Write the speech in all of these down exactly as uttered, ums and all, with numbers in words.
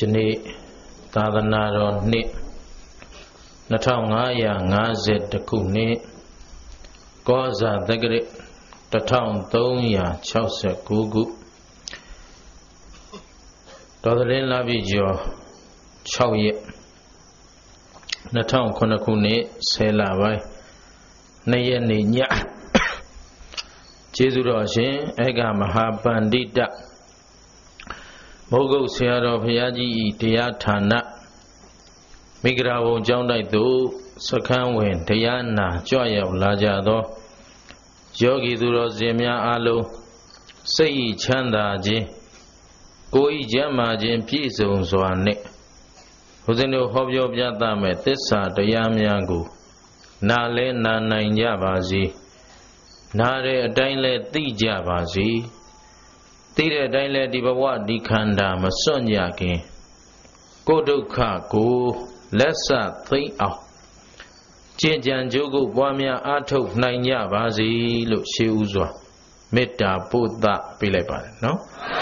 နေ့သာသနာတော်နှစ်နှစ်ထောင်ငါးရာငါးสิบခုနှစ်ကောဇာတက္ကရာတစ်ထောင်သုံးရာခြောက်สิบ九ခုတော်သလင်းလပြည့်ကျော်၆ရက်နှစ်ထောင်ခုနှစ်ခုနှစ်ဆယ်လပိုင်းနှစ်ရက်နေ့ညကျေးဇူးတော်ရှင်ဧကမဟာပန္တိတမဟုတ်ကုတ်ဆရာတော်ဘုရားကြီးဤတရားဌာနမိဂရာဘုံကျောင်းတိုက်သို့စခန်းဝင်တရားနာကြွရောက်လာကြသောယောဂီသူတော်စင်များအားလုံးစိတ်ဤချမ်းသာခြင်းကိုယ်ဤကျမ်းမာခြင်းပြည့်စုံစွာနှင့်ဘုဇင်တို့ဟောပြောပြသမဲ့သစ္စာတရားများကိုနားလဲနာနိုင်ကြပါစေနားတဲ့အတိုင်းလဲသိကြပါစေသိတဲ့အတိုင်းလဲဒီဘဝဒီခန္ဓာမစွန့်ကြခင်ကိုယ်ဒုက္ခကိုလက်ဆသိမ့်အောင်ကျင့်ကြံကြိုးကိုပွားများအားထုတ်နိုင်ကြပါစေလို့ရှေးဥစွာမေတ္တာပို့သပေးလိုက်ပါတယ်နော်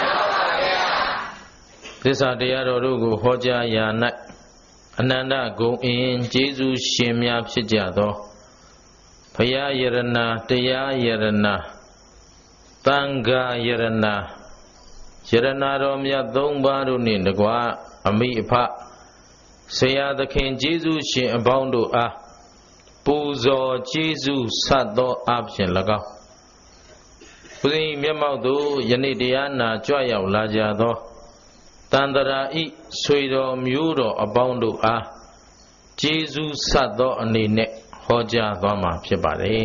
သစ္စာတရားတော်တို့ကိုဟောကြားရာ၌အနန္တဂုဏ်အင်ကျေးဇူးရှင်များဖြစ်ကြသောဘုရားယရဏတရားယရဏသံဃာယရဏယရဏတော်မြတ်သုံးပါးတို့နှင့်တကွအမိအဖဆရာသခင်ကျေးဇူးရှင်အပေါင်းတို့အားပူဇော်ကျေးဇူးဆတ်သောအဖြစ်၎င်းဘုရားမျက်မှောက်သို့ယနေ့တရားနာကြွရောက်လာကြသောတန္တရာဤဆွေတော်မျိုးတော်အပေါင်းတို့အားကျေးဇူးဆတ်သောအနေနဲ့ဟောကြားသွားမှာဖြစ်ပါတယ်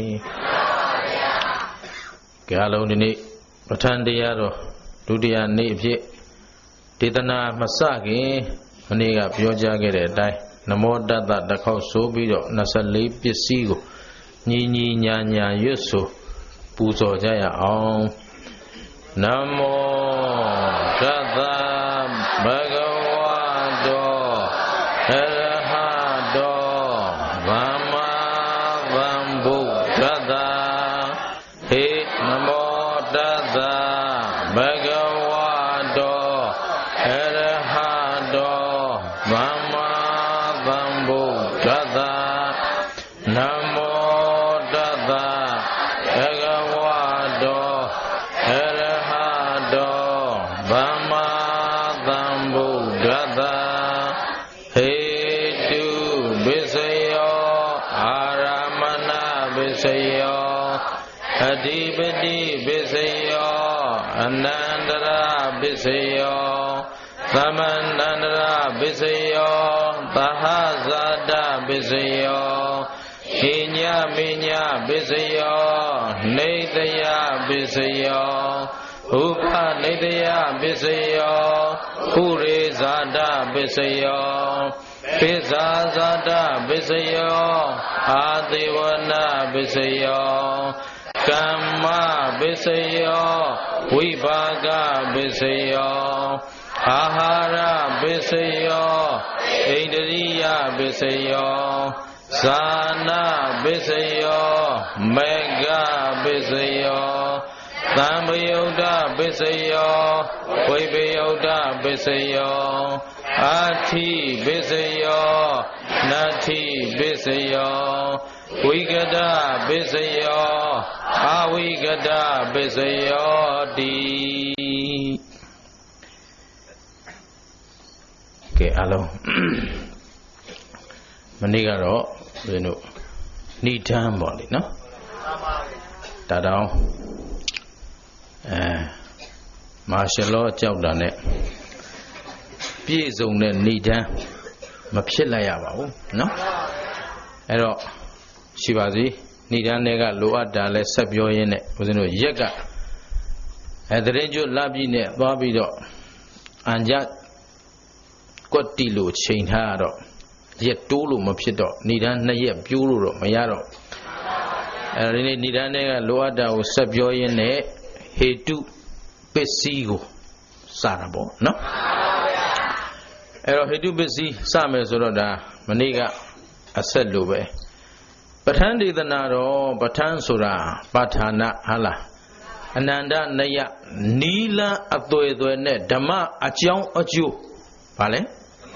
။ကြလုံးဒီနေ့ပဋ္ဌာန်းတရားတော်ဒုတိယနေ့အဖြစ်ဒေသနာမစခင်မနေ့ကပြောကြားခဲ့တဲ့အတိုင်းနမောတတ္တတစ်ခေါက်ဆိုပြီးတော့၂၄ပစ္စည်းကိုညီညီညာညာရွတ်ဆိုပူဇော်ကြရအောင်နမောတတ္တဘဂဝတောအရဟတောသမ္မာသမ္ဗုဒ္ဓတ္တဟေနမောတတ္တဘဂဝတောအရဟတောသမ္မာသမ္ဗုဒ္ဓတ္တနမောတတ္တဘဂဝတောအရဟတောသမ္မာသမ္ဗုဒ္ဓတ္တဟေတုပစ္စယောအာရမဏပစ္စယောအဓိပတိပစ္စယောအနန္တရပစ္စယောသမန္တန္တရပစ္စယောသဟဇာတပစ္စယောဟိညမိညပစ္စယောနေတယပစ္စယောဥပနိတယပစ္စယောပုရိဇာတပစ္စယောပိဇာဇာတပစ္စယောအာသေဝနာပစ္စယောကမ္မပစ္စယောဝိပါကပစ္စယောအာဟာရပစ္စယောဣန္ဒရိယပစ္စယောဇာနာပစ္စယောမေဃပစ္စယောသံဘယုဒ္ဓပစ္စယောဝိပယုဒ္ဓပစ္စယောအာထိပစ္စယောနတ္ထိပစ္စယောဝိကတပစ္စယောအဝိကတပစ္စယောတိကဲအားလုံးမနေ့ကတော့ဘယ်လိုဏိဌာန်ပေါ့လေနော်တာတောင်းအဲမာရှလောကြောက်တာနဲ့ပြည့်စုံတဲ့ဏိဌာန်မဖြစ်လိုက်ရပါဘူးနော်အဲ့တော့ရှိပါစေဏိဌာန်တွေကလိုအပ်တာလဲဆက်ပြောရင်းနဲ့ဦးဇင်းတို့ရက်ကအဲတရင်ကျွတ်လပြည့်နဲ့သွားပြီးတော့အန်ကြကွတ်တီလို့ချိန်ထားရတော့ရက်တိုးလို့မဖြစ်တော့ဏိဌာန်နှစ်ရက်ပြိုးလို့တော့မရတော့အဲဒီနေ့ဏိဌာန်တွေကလိုအပ်တာကိုဆက်ပြောရင်းနဲ့ဟေတုပစ္စည်းကိုစတာပေါ့နော်အဲ့တော့ဟေတုပစ္စည်းစမယ်ဆိုတော့ဒါမနေ့ကအဆက်လို့ပဲပဋ္ဌာန်းဒေသနာတော့ပဋ္ဌာန်းဆိုတာပါဌာနဟာလားအနန္တနယနီလအသွေသွေနဲ့ဓမ္မအကြောင်းအကျိုးဘာလဲ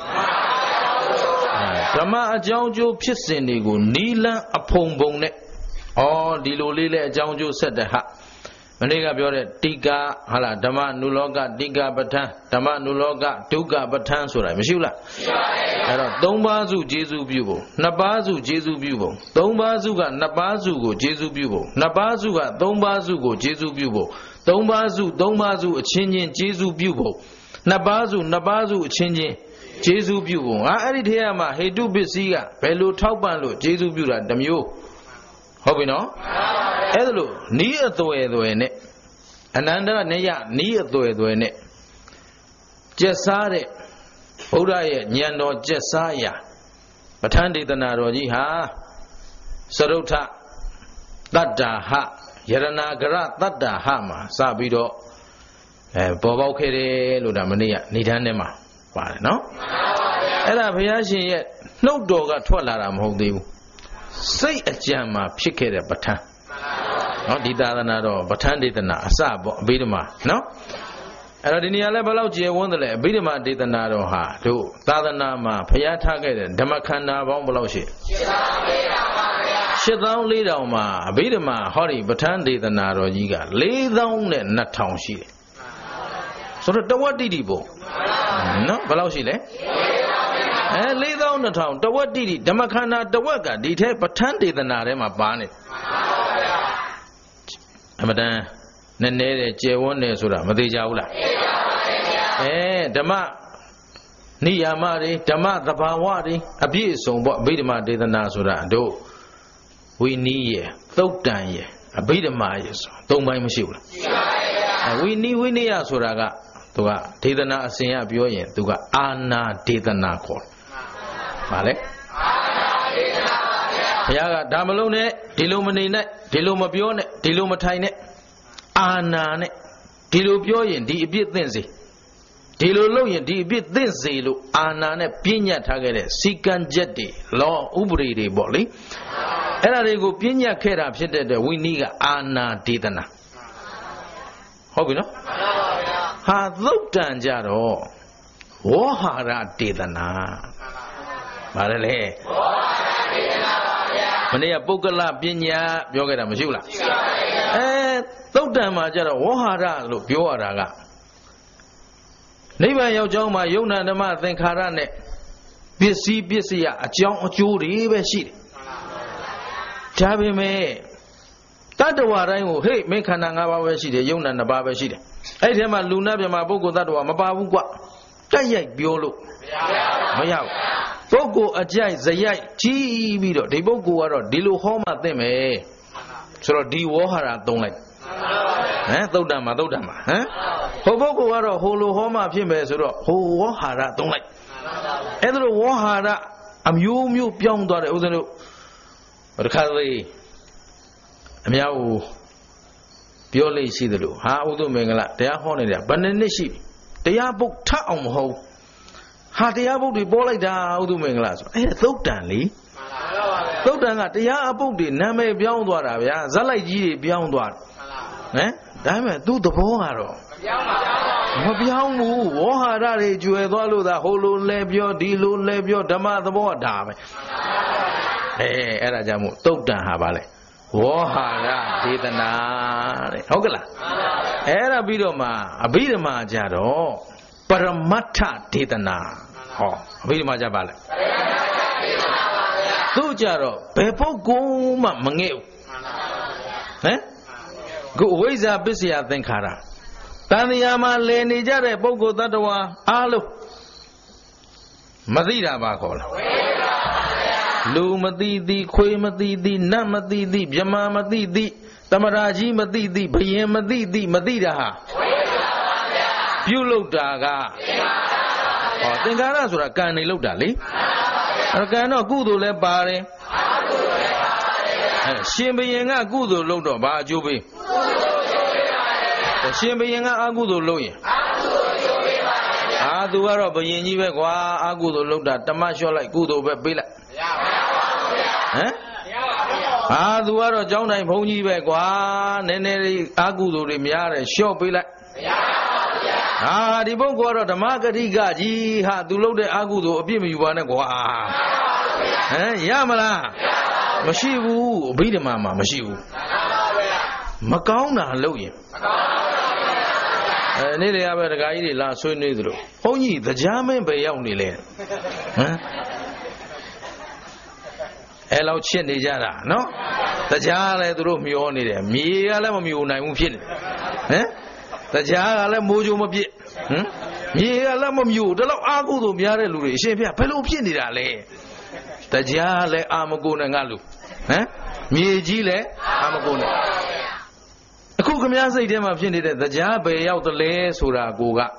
ဓမ္မအကြောင်းကျိုးဖြစ်စဉ်တွေကိုနီလန်းအဖုံဖုံနဲ့ဩဒီလိုလေးလဲအကြောင်းကျိုးဆက်တဲ့ဟာမနေ့ကပြောတဲ့တိကာဟာလားဓမ္မနုလောကတိကာပဋ္ဌာန်းဓမ္မနုလောကဒုက္ခပဋ္ဌာန်းဆိုတာမရှိဘူးလားရှိပါရဲ့အဲ့တော့သုံးပါးစုကျေစုပြုဖို့နှစ်ပါးစုကျေစုပြုဖို့သုံးပါးစုကနှစ်ပါးစုကိုကျေစုပြုဖို့နှစ်ပါးစုကသုံးပါးစုကိုကျေစုပြုဖို့သုံးပါးစုသုံးပါးစုအချင်းချင်းကျေစုပြုဖို့နှစ်ပါးစုနှစ်ပါးစုအချင်းချင်းကျေစုပြုဖို့ဟာအဲ့ဒီထဲမှာဟေတုပစ္စည်းကဘယ်လိုထောက်ပံ့လို့ကျေစုပြုတာတစ်မျိုးဟုတ်ပြီနော်အဲ့ဒါလို့နီးအသွယ်သွယ်နဲ့အနန္တရနေရနီးအသွယ်သွယ်နဲ့ကျက်စားတဲ့ဘုရားရဲ့ဉာဏ်တော်ကျက်စားရာပဋ္ဌာန်းဒေသနာတော်ကြီးဟာစရုထတတ္တာဟယရဏဂရတတ္တာဟမှာစပြီးတော့အဲပေါ်ပေါက်ခဲ့တယ်လို့ဒါမနေ့ကနေထမ်းထဲမှာပါတယ်နော်အဲ့ဒါဘုရားရှင်ရဲ့နှုတ်တော်ကထွက်လာတာမဟုတ်သေးဘူးစိတ်အကြံမှာဖြစ်ခဲ့တဲ့ပဋ္ဌာန်းနော်ဒီသာသနာတော်ပဋ္ဌာန်းဒေသနာအစပေါ့အဘိဓမ္မာနော်အဲ့တော့ဒီနေရာလဲဘယ်လောက်ကျေဝန်းတယ်လဲအဘိဓမ္မာဒေသနာတော်ဟာတို့သာသနာမှာဘုရားထားခဲ့တဲ့ဓမ္မခန္ဓာပေါင်းဘယ်လောက်ရှိရှစ်သောင်းလေးထောင်မှာအဘိဓမ္မာဟောဒီပဋ္ဌာန်းဒေသနာတော်ကြီးကလေးသောင်းနဲ့နှစ်ထောင်ရှိတယ်ဆိုတော့တဝတ္တိတိပေါ့နော်ဘယ်လောက်ရှိလဲအဲလေးသောင်းနှစ်ထောင်တဝတ္တိတိဓမ္မခန္ဓာတဝက်ကဒီထဲပဋ္ဌာန်းဒေသနာထဲမှာပါနေအမတန်နည်းနည်းတဲ့ကျေဝန်းတယ်ဆိုတာမသေးကြဘူးလားအဲဓမ္မနိယာမတွေဓမ္မသဘာဝတွေအပြည့်အစုံပေါ့အဘိဓမ္မာဒေသနာဆိုတာတို့ဝိနည်းရယ်သုတ်တန်ရယ်အဘိဓမ္မာရယ်ဆိုသုံးပိုင်းမရှိဘူးလားရှိပါရဲ့ဝိနည်းဝိနည်းရဆိုတာကသူကဒေသနာအစဉ်ရပြောရင်သူကအာနာဒေသနာခေါ်တယ်ဗါလဲအာနာဒေသနာပါဗျာဘုရားကဒါမလုံးနဲ့ဒီလိုမနေနဲ့ဒီလိုမပြောနဲ့ဒီလိုမထိုင်နဲ့အာနာနဲ့ဒီလိုပြောရင်ဒီအပြစ်သင့်စေဒီလိုလုပ်ရင်ဒီအပြစ်သင့်စေလို့အာနာနဲ့ပြညတ်ထားခဲ့တဲ့စီကံချက်တွေလောဥပဒေတွေပေါ့လေအဲ့ဒါတွေကိုပြညတ်ခဲ့တာဖြစ်တဲ့ဝိနည်းကအာနာဒေသနာဟုတ်ပြီနော်ဟာသုတ်တန်ကြတော့ဝေါဟာရဒေသနာပါတယ်လေဝေါဟာရဒေသနာပါဗျာမနေ့ကပုဂ္ဂလပညာပြောခဲ့တာမရှိဘူးလားရှိပါပါဗျာအဲသုတ်တန်မှာကြတော့ဝေါဟာရလို့ပြောရတာကနိဗ္ဗာန်ရောက်ကြောင်းမှာယုံနာဓမ္မသင်္ခါရနဲ့ပစ္စည်းပစ္စယအကြောင်းအကျိုးတွေပဲရှိတယ်ဒါပေမဲ့တတ္တဝါတိုင်းကိုဟေ့မင်းခန္ဓာ၅ပါးပဲရှိတယ်ယုံနာနှစ်ပါးပဲရှိတယ်အဲ့ဒီထဲမှာလူနာပြမှာပုဂ္ဂိုလ်တ attva မပါဘူးကွတက်ရိုက်ပြောလို့မရဘူးပုဂ္ဂိုလ်အကြိုက်ဇယိုက်ကြီးပြီးတော့ဒီပုဂ္ဂိုလ်ကတော့ဒီလိုဟောမှသိမယ်ဆိုတော့ဒီဝေါဟာရသုံးလိုက်ဟမ်သုတ်တံမှာသုတ်တံမှာဟမ်ဟိုပုဂ္ဂိုလ်ကတော့ဟိုလိုဟောမှဖြစ်မယ်ဆိုတော့ဟိုဝေါဟာရသုံးလိုက်အဲ့ဒါလိုဝေါဟာရအမျိုးမျိုးပြောင်းသွားတယ်ဥစ္စာတို့တခါသေးအများကိုပြောလို့ရှိသလိုဟာဥဒ္ဓမင်္ဂလာတရားဟောနေတာဘယ်နှစ်နှစ်ရှိတရားပုတ်ထအောင်မဟုတ်ဟာတရားပုတ်တွေပေါ်လိုက်တာဥဒ္ဓမင်္ဂလာဆိုအဲ့ဒါသုတ်တန်လေသုတ်တန်ကတရားအပုတ်တွေနာမည်ပြောင်းသွားတာဗျာဇက်လိုက်ကြီးတွေပြောင်းသွားတယ်ဟမ်ဒါပေမဲ့သူ့သဘောကတော့မပြောင်းဘူးဝေါဟာရတွေကျွယ်သွားလို့သာဟိုလိုလဲပြောဒီလိုလဲပြောဓမ္မသဘောကဒါပဲအဲအဲ့ဒါကြောင့်မို့သုတ်တန်ဟာပါလေဝေါဟာရဒေသနာတဲ့ဟုတ်ကလားအဲ့ဒါပြီးတော့မှအဘိဓမ္မာကြတော့ပရမတ္ထဒေသနာဟောအဘိဓမ္မာကြပါလေသူကြတော့ဘယ်ပုဂ္ဂိုလ်မှမငဲ့ဘူးဟမ်ခုအဝိဇ္ဇာပစ္စယသင်္ခါရတန်တရားမှာလည်နေကြတဲ့ပုဂ္ဂိုလ်တ attva အားလုံးမသိတာပါခေါ်လားလူမသိသည်ခွေမသိသည်နတ်မသိသည်မြမမသိသည်သမရာကြီးမသိသည်ဘယင်မသိသည်မသိတာဟာပြုလုပ်တာကဟောသင်္ခါရဆိုတာကံနေလုပ်တာလေအဲကံတော့ကုသိုလ်လည်းပါတယ်အဲရှင်ဘယင်ကကုသိုလ်လုပ်တော့ဘာအကျိုးပေးရှင်ဘယင်ကအကုသိုလ်လုပ်ရင်အာသူကတော့ဘယင်ကြီးပဲကွာအကုသိုလ်လုပ်တာတမလျှော့လိုက်ကုသိုလ်ပဲပေးလိုက်ဟမ်ဟာသူကတော့ကျောင်းတိုင်းဘုန်းကြီးပဲကွာနည်းနည်းလေးအာကုသိုလ်တွေများတယ်လျှော့ပေးလိုက်မရပါဘူးဗျာအာဒီပုဂ္ဂိုလ်ကတော့ဓမ္မဂတိကကြီးဟာသူလုပ်တဲ့အကုသိုလ်အပြစ်မယူပါနဲ့ကွာဟမ်ရမလားမရှိဘူးအဘိဓမ္မာမှာမရှိဘူးမကောင်းတာလုပ်ရင်အဲနေ့လေရပဲဒကာကြီးတွေလာဆွေးနွေးသလိုဘုန်းကြီးတရားမင်းပဲရောက်နေလဲဟမ်အဲလောက်ချစ်နေကြတာနော်တရားလည်းသူတို့မျောနေတယ်မြေကလည်းမမျောနိုင်ဘူးဖြစ်နေဟမ်တရားကလည်းမိုးကြိုးမပြစ်ဟမ်မြေကလည်းမမျောဒီလောက်အာကုသို့များတဲ့လူတွေအရှင်ဖေဘယ်လိုဖြစ်နေတာလဲတရားလည်းအာမကိုနဲ့ငါလူဟမ်မြေကြီးလည်းအာမကိုနဲ့အခုခမည်းစိတ်ထဲမှာဖြစ်နေတဲ့တရားပဲရောက်တယ်လဲဆိုတာကိုကဟ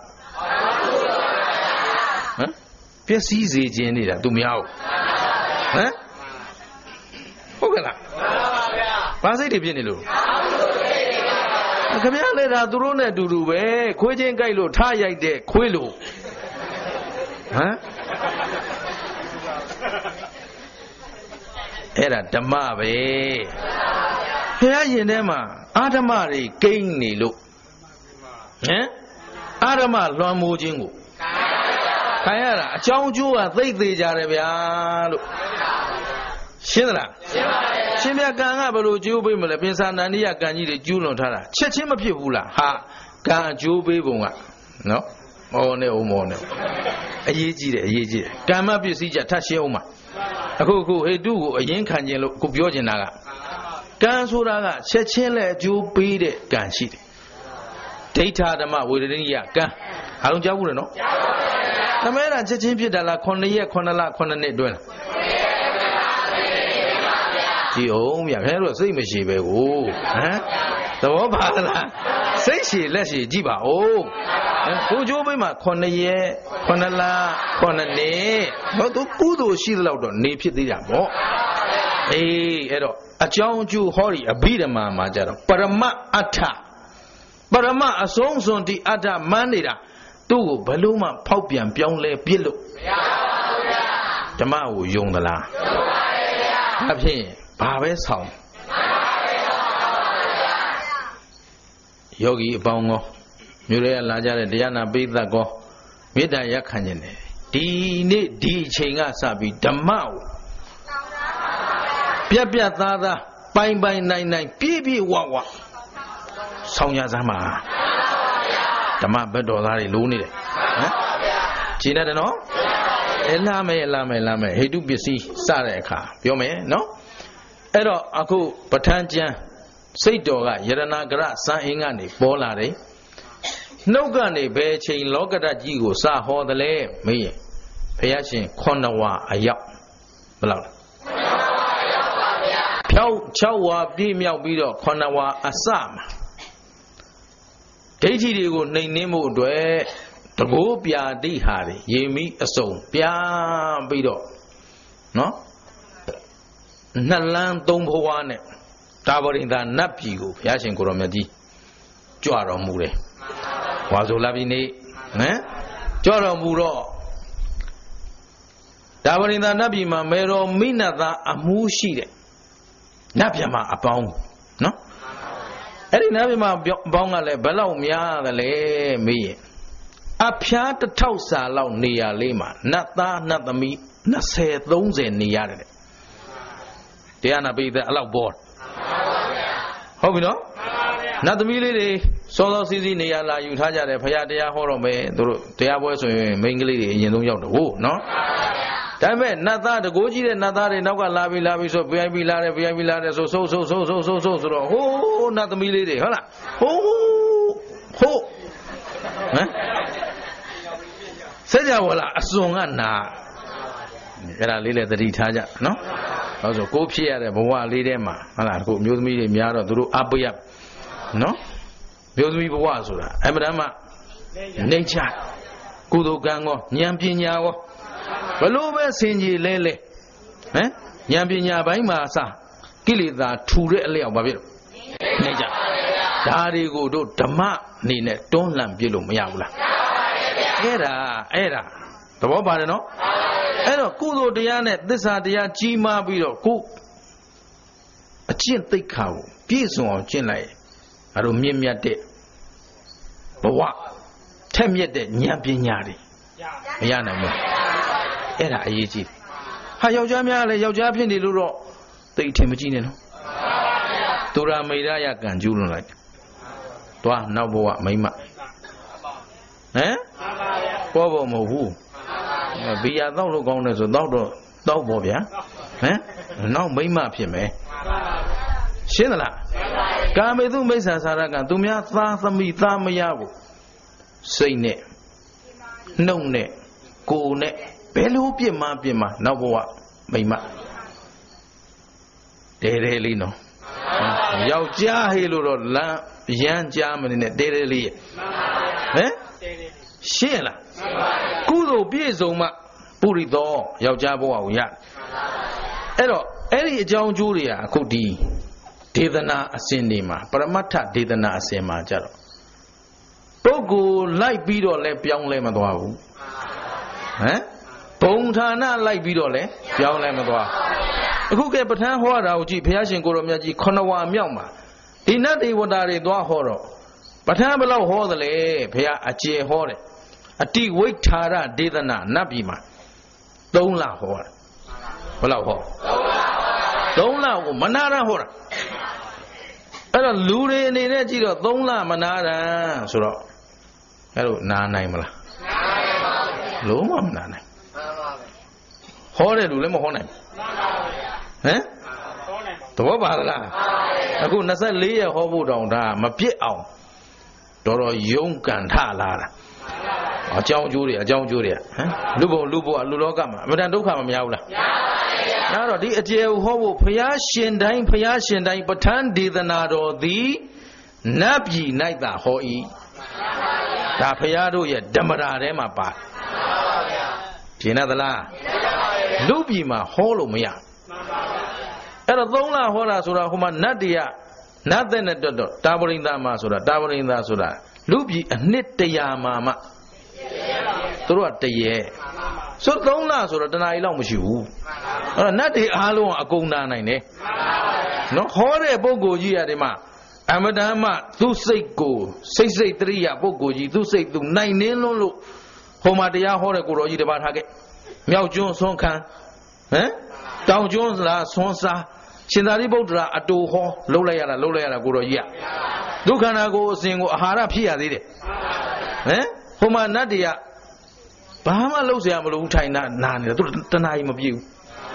မ်ပျက်စီးစေခြင်းနေတာသူများဟုတ်ဟမ်ဟုတ်ကဲ့လားဘာစိတ်တွေဖြစ်နေလို့ခင်ဗျားလည်းဒါသူတို့နဲ့အတူတူပဲခွေးချင်းကြိုက်လို့ထားရိုက်တဲ့ခွေးလို့ဟမ်အဲ့ဒါဓမ္မပဲဘုရားရှင်ထဲမှာအာဓမ္မတွေကိန်းနေလို့ဟမ်အာဓမ္မလွှမ်းမိုးခြင်းကိုခံရတာအကြောင်းကျိုးကသိသေးကြတယ်ဗျာလို့ရှင်းသလားရှင်းပါပြီရှင်မြတ်ကံကဘယ်လိုကျိုးပေးမလဲပင်စာနန္ဒီယကံကြီးတွေကျူးလွန်ထားတာချက်ချင်းမဖြစ်ဘူးလားဟာကံအကျိုးပေးပုံကနော်မောနဲ့ဦးမောနဲ့အရေးကြီးတယ်အရေးကြီးတယ်ကံမပစ္စည်းကြထပ်ရှင်းအောင်ပါအခုအခုဟေတုကိုအရင်ခံခြင်းလို့အခုပြောချင်တာကကံဆိုတာကချက်ချင်းလဲအကျိုးပေးတဲ့ကံရှိတယ်ဒိဋ္ဌာဓမ္မဝေဒနိယကံအားလုံးကြားဘူးလေနော်ကြားပါဘူးဗျာသမဲတာချက်ချင်းဖြစ်တာလားခုနှစ်ရက်ခုနှစ်လခုနှစ်နှစ်အတွင်းလားကြည့်အောင်ဗျာခင်ဗျားတို့စိတ်မရှိပဲကိုဟမ်သဘောပါလားစိတ်ရှည်လက်ရှည်ကြည့်ပါဦးကိုကျိုးပေးမှာခုနှစ်ရက်ခုနှစ်လခုနှစ်နှစ်ဟောသူကုသိုလ်ရှိသလောက်တော့နေဖြစ်သေးတာပေါ့အေးအဲ့တော့အကြောင်းအကျိုးဟောဒီအဘိဓမ္မာမှာကြတော့ပရမအဋ္ဌပရမအဆုံးစွန်ဒီအဋ္ဌမန်းနေတာသူ့ကိုဘယ်လို့မှဖောက်ပြန်ပြောင်းလဲပြစ်လို့မရပါဘူးဗျာဓမ္မကိုယုံသလားယုံပါတယ်ဗျာဒါဖြင့်ဘာပဲဆောင်ယောဂီအပေါင်းကောမြို့ရဲလာကြတဲ့တရားနာပိဋကကောမေတ္တာရက်ခံခြင်းတယ်ဒီနေ့ဒီအချိန်ကစပြီးဓမ္မကိုပြက်ပြက်သားသားပိုင်ပိုင်နိုင်နိုင်ပြည့်ပြည့်ဝဝဆောင်ရစမ်းပါဓမ္မဘက်တော်သားတွေလိုးနေတယ်ဟမ်ရှင်းတယ်နော်အလားမဲအလားမဲလားမဲဟိတုပစ္စည်းစတဲ့အခါပြောမယ်နော်အဲ့တော့အခုပဋ္ဌာန်းကျမ်းစိတ်တော်ကယရဏဂရစံအင်းကနေပေါ်လာတယ်နှုတ်ကနေဘယ်ချိန်လောကဓာတ်ကြီးကိုစဟောတယ်လဲမေးရင်ဘုရားရှင်ခုနှစ်ဝါအရောက်ဘယ်လောက်လဲဖြောက်၆ဝါပြည့်မြောက်ပြီးတော့ခုနှစ်ဝါအစမှာဒိဋ္ဌိတွေကိုနှိမ်နှင်းမှုအတွက်တကိုးပြာတိဟာတွေရေမိအစုံပြားပြီးတော့နော်နှစ်လန်းသုံးဘဝနဲ့တာဝရိန္ဒာနတ်ပြည်ကိုဘုရားရှင်ကိုရောမြတ်ကြီးကြွတော်မူတယ်ဝါဆိုလာပြီနေဟမ်ကြွတော်မူတော့တာဝရိန္ဒာနတ်ပြည်မှာမေတော်မိနတ်သားအမှုရှိတဲ့နတ်ပြမအပေါင်းနော်အဲ့ဒီနတ်ပြမအပေါင်းကလည်းဘယ်လောက်များသလဲမေးရင်အဖျားတစ်ထောက်စာလောက်နေရာလေးမှာနတ်သားနတ်သမီးနှစ်ဆယ်သုံးဆယ်နေရတယ်တရားနာပိသက်အဲ့လောက်ပေါ်ဟုတ်ပြီနော်နတ်သမီးလေးတွေစောစောစီးစီးနေရလာယူထားကြတယ်ဖရာတရားဟောတော့မယ်သူတို့တရားပွဲဆိုရင်မိန်းကလေးတွေအရင်ဆုံးရောက်တယ်ဟုတ်နော်ဒါပေမဲ့နတ်သားတကိုးကြီးတဲ့နတ်သားတွေနောက်ကလာပြီလာပြီဆို ဗီ အိုင် ပီ လာတယ် ဗီ အိုင် ပီ လာတယ်ဆိုဆိုဆိုဆိုဆိုဆိုဆိုဆိုတော့ဟိုးနတ်သမီးလေးတွေဟုတ်လားဟိုးဟိုးဟမ်စကြဝဠာအစွန်ကနာအဲ့ဒါလေးလည်းသတိထားကြနော်ဟောဆိုကိုဖြစ်ရတဲ့ဘဝလေးထဲမှာဟုတ်လားအခုမျိုးသမီးတွေများတော့သူတို့အပယနော်မျိုးသမီးဘဝဆိုတာအမှန်တမ်းမှနေချကုသိုလ်ကံကောဉာဏ်ပညာကောဘလို့ပဲဆင်ကြီးလဲလဲဟမ်ဉာဏ်ပညာပိုင်းမှာအစကိလေသာထူတဲ့အလျောက်ဘာဖြစ်လို့နေကြဒါတွေကိုတို့ဓမ္မအနေနဲ့တွန်းလှန်ပြလို့မရဘူးလားအဲ့ဒါအဲ့ဒါသဘောပါတယ်နော်အဲ့တော့ကုသိုလ်တရားနဲ့သစ္စာတရားကြီးမားပြီးတော့ကိုအကျင့်သိက္ခာကိုပြည့်စုံအောင်ကျင့်လိုက်အဲ့လိုမြင့်မြတ်တဲ့ဘဝထက်မြက်တဲ့ဉာဏ်ပညာတွေမရနိုင်ဘူးအဲ့ဒါအရေးကြီးဟာယောက်ျားများလည်းယောက်ျားဖြစ်နေလို့တော့သိထင်မကြည့်နဲ့နော်သူရာမိရရကံကျူးလွန်လိုက်တွားနောက်ဘဝမိမဟမ်ပေါ်ပေါ်မဟုတ်ဘူးဘီယာတော့လို့ကောင်းတယ်ဆိုတော့တော့တော့ပေါ့ဗျာဟမ်နောက်မိမဖြစ်မယ်ရှင်းသလားကာမေတုမိစ္ဆာစာရကသူများသားသမီးသားမရဘူးစိတ်နဲ့နှုတ်နဲ့ကိုယ်နဲ့ဘယ်လိုပြစ်မှားပြစ်မှားနောက်ဘဝမိမတဲတဲလေးနော်ယောက်ျားဟေးလို့တော့လမ်းရမ်းကြားမနေနဲ့တဲတဲလေးဟမ်ရှင်းလားကုသိုလ်ပြည့်စုံမှပုရိသောယောက်ျားဘဝကိုရအဲ့တော့အဲ့ဒီအကြောင်းကျိုးတွေကအခုဒီဒေသနာအစဉ်တွေမှာပရမတ္ထဒေသနာအစဉ်မှာကြတော့ပုဂ္ဂိုလ်လိုက်ပြီးတော့လဲပြောင်းလဲမသွားဘူးဟမ်ဘုံဌာနလိုက်ပြီးတော့လဲပြောင်းလဲမသွားအခုကပဋ္ဌာန်းဟောတာကိုကြည့်ဘုရားရှင်ကိုရောမြတ်ကြီးခဏဝါမြောက်မှာဒီနတ်ဒေဝတာတွေသွားဟောတော့ပဋ္ဌာန်းဘယ်လောက်ဟောသလဲဘုရားအကျေဟောတယ်အတိဝိဋ္ဌာရဒေသနာနတ်ပြည်မှာသုံးလဟောတာဘယ်လောက်ဟောသုံးလကိုမနာရဟောတာအဲ့တော့လူတွေအနေနဲ့ကြည့်တော့သုံးလမနာရဆိုတော့အဲ့လိုနာနိုင်မလားလုံးဝမနာနိုင်ဟောတယ်လူလည်းမဟောနိုင်ဟမ်သဘောပါလားအခု၂၄ရက်ဟောဖို့တောင်ဒါမပြစ်အောင်တော်တော်ယုံကန်ထလာတာအကြောင်းကျိုးတွေအကြောင်းကျိုးတွေဟမ်လူဘုံလူဘဝလူလောကမှာအမှန်တန်ဒုက္ခမများဘူးလားများပါဘူးအဲ့တော့ဒီအကျေဟောဖို့ဘုရားရှင်တိုင်းဘုရားရှင်တိုင်းပဋ္ဌာန်းဒေသနာတော်သည်နတ်ပြည်၌သာဟော၏ဒါဘုရားတို့ရဲ့ဓမ္မရာထဲမှာပါရှင်းသလားလူပြည်မှာဟောလို့မရအဲ့တော့သုံးလဟောတာဆိုတာဟိုမှာနတ်တွေကနတ်တဲ့နဲ့တွတ်တော့တာဝရိန္ဒမှာဆိုတာတာဝရိန္ဒဆိုတာလူပြည်အနှစ်တရာမှာမှသူတို့ကတရေဆိုသုံးလဆိုတော့တနားရီလောက်မရှိဘူးအဲ့တော့နတ်တွေအားလုံးအကုန်နာနိုင်တယ်နော်ဟောတဲ့ပုဂ္ဂိုလ်ကြီးရတယ်မှာအမတန်မှသူ့စိတ်ကိုစိတ်စိတ်တရိယာပုဂ္ဂိုလ်ကြီးသူ့စိတ်သူနိုင်နှင်းလွန်းလို့ဟိုမှာတရားဟောတဲ့ကိုတော်ကြီးတပါးထားခဲ့မြောက်ကျွန်းဆွန်းခံဟမ်တောင်ကျွန်းစလားဆွန်းစားရှင်သာရိပုတ္တရာအတူဟောလှုပ်လိုက်ရတာလှုပ်လိုက်ရတာကိုတော်ကြီးကဒုက္ခနာကိုအစဉ်ကိုအာဟာရဖြစ်ရသေးတယ်ဟမ်ဟိုမှာနတ်တွေကဘာမှလှုပ်เสียမလို့ထိုင်နာနာနေတာသူတဏှာကြီးမပြေဘူး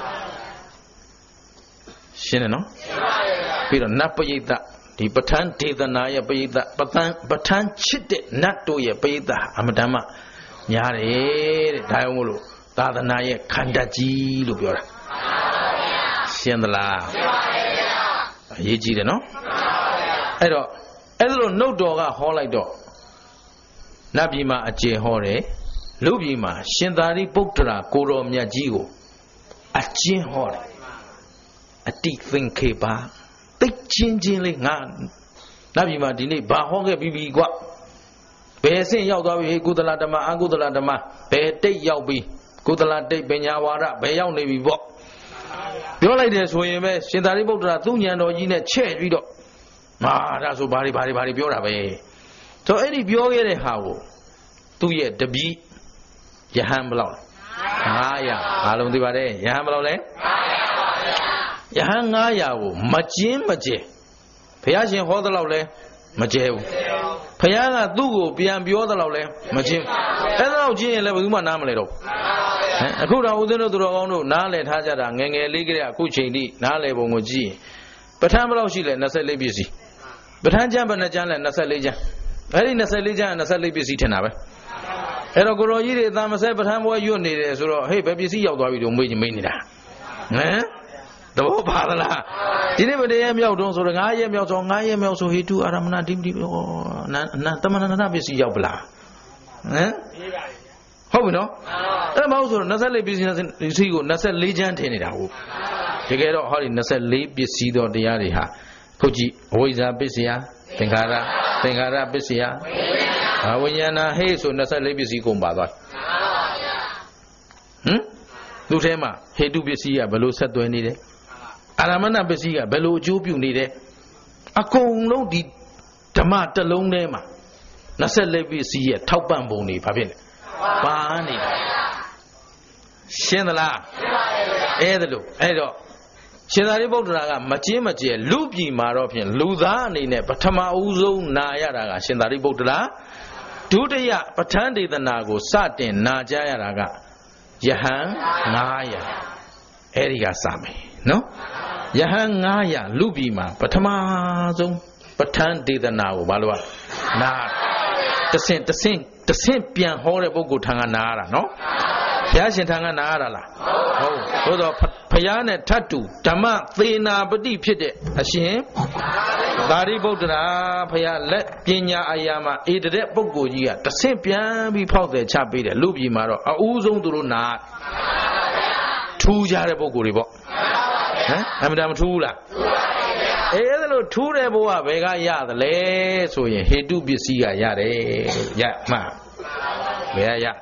ရှင်းတယ်နော်ပြီးတော့နတ်ပရိသတ်ဒီပဋ္ဌာန်းဒေသနာရဲ့ပရိသတ်ပဋ္ဌာန်းပဋ္ဌာန်းချစ်တဲ့နတ်တို့ရဲ့ပရိသတ်အမတန်မှများတယ်တဲ့ဒါကြောင့်မို့လို့သာသနာရဲ့ခန္ဓာကြီးလို့ပြောတာရှင်းသလားအရေးကြီးတယ်နော်အဲ့တော့အဲ့လိုနှုတ်တော်ကဟောလိုက်တော့နတ်ပြည်မှာအကျေဟောတယ်လူပြည်မှာရှင်သာရိပုတ္တရာကိုတော်မြတ်ကြီးကိုအကျဉ်းဟောတယ်အတိသင်္ခေပါသိချင်းချင်းလေးငါနတ်ပြည်မှာဒီနေ့ဘာဟောခဲ့ပြီးပြီကွာဘယ်အဆင့်ရောက်သွားပြီကုသလဓမ္မအကုသလဓမ္မဘယ်တိတ်ရောက်ပြီကုသလတိတ်ပညာဝါဒဘယ်ရောက်နေပြီပေါ့ပြောလိုက်တယ်ဆိုရင်ပဲရှင်သာရိပုတ္တရာသူ့ဉာဏ်တော်ကြီးနဲ့ချဲ့ပြီးတော့မာဒါဆိုဘာတွေဘာတွေဘာတွေပြောတာပဲဆိုအဲ့ဒီပြောခဲ့တဲ့ဟာကိုသူ့ရဲ့တပည့်ယဟန်ဘယ်လောက်လဲငါးရာအားလုံးသိပါတယ်ယဟန်ဘယ်လောက်လဲယဟန်ငါးရာကိုမကျင်းမကျဲဘုရားရှင်ဟောသလောက်လဲမကျဲဘူးဘုရားကသူ့ကိုပြန်ပြောသလောက်လဲမကျင်းအဲ့ဒါတော့ကျင်းရင်လည်းဘယ်သူမှနားမလဲတော့ဟမ်အခုတော့ဦးဇင်းတို့သူတော်ကောင်းတို့နားလည်ထားကြတာငယ်ငယ်လေးကလေးအခုချိန်ထိနားလည်ပုံကိုကြည့်ရင်ပဋ္ဌာန်းဘယ်လောက်ရှိလဲ၂၄ပစ္စည်းပဋ္ဌာန်းကျမ်းဘယ်နှကျမ်းလဲ၂၄ကျမ်းအဲ့ဒီ၂၄ကျမ်းက၂၄ပစ္စည်းထင်တာပဲအဲ့တော့ကိုရောကြီးတွေအသာမဆဲပဋ္ဌာန်းဘွဲရွတ်နေတယ်ဆိုတော့ဟေ့ဘယ်ပစ္စည်းရောက်သွားပြီတော့မေးချင်မေးနေတာဟမ်သဘောပါလားဒီနေ့မတည်းရဲ့မြောက်တုံးဆိုတော့ငါးရဲ့မြောက်ဆိုငါးရဲ့မြောက်ဆိုဟေတုအာရမဏဒိပတိဩနာနာတမဏနာပစ္စည်းရောက်ပလားဟမ်ဟုတ်ပြီနော်အဲ့ဒါမဟုတ်ဆိုတော့၂၄ပစ္စည်းစီကို၂၄ကျမ်းထင်နေတာဟုတ်တကယ်တော့ဟောဒီ၂၄ပစ္စည်းတော်တရားတွေဟာခုကြည့်အဝိဇ္ဇာပစ္စယသင်္ခါရသင်္ခါရပစ္စယဝိညာဏဟေ့ဆို၂၄ပစ္စည်းကုန်ပါသွားဟမ်သူထဲမှာဟေတုပစ္စည်းကဘယ်လိုဆက်သွယ်နေတယ်အာရမဏပစ္စည်းကဘယ်လိုအကျိုးပြုနေတယ်အကုန်လုံးဒီဓမ္မတစ်လုံးထဲမှာ Nasalib is here, Taupan Boni, Pavin. Bani Shendala Edalu, Edo. Shedari Bodraga, Machimachi, Lupi Maropian, Luzani, Patama Uzo, Nayaraga, Shendari Bodra, Tudaya, Patandi the Nago, Satin, Najayaraga, Yahan, Naya, Erika Sami, no? Yahan Naya, Lubima, Patamazo, Patandi the Nago, Balua, Na, the Saint, the Saint, the Saint Pian horrible good Tanganara, no? Yashin Tanganara. Oh, Payana Tatu, Tama, Thina, Badi Pite, Ashim, Dari Bodra, Paya, let Pinya Ayama, eat the Bogoya, the same Pian be powdered, Chabi, Lubi Maro, a Uzum Duruna, two Jaraboguribo. I'm Madame Tula. Elo two Reboa, Vega Yad, Le, so he do be see a yare, ya, ma. Where ya?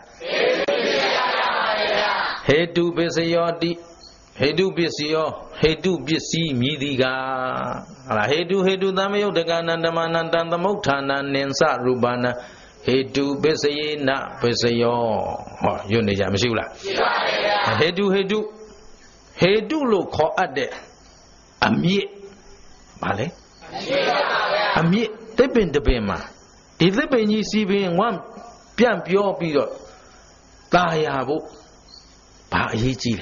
He do busy your di, he do busy your, he do busy midiga. He do, he do the mail, the gun and the man and the motana, Nensa Rubana. He do busy na busy your, you need a Mishula. He do, he do, he do look at the a me, Male. A me, they been the Bema. If they been you see being one, Pian Pio Pio, Diabo. Yeji.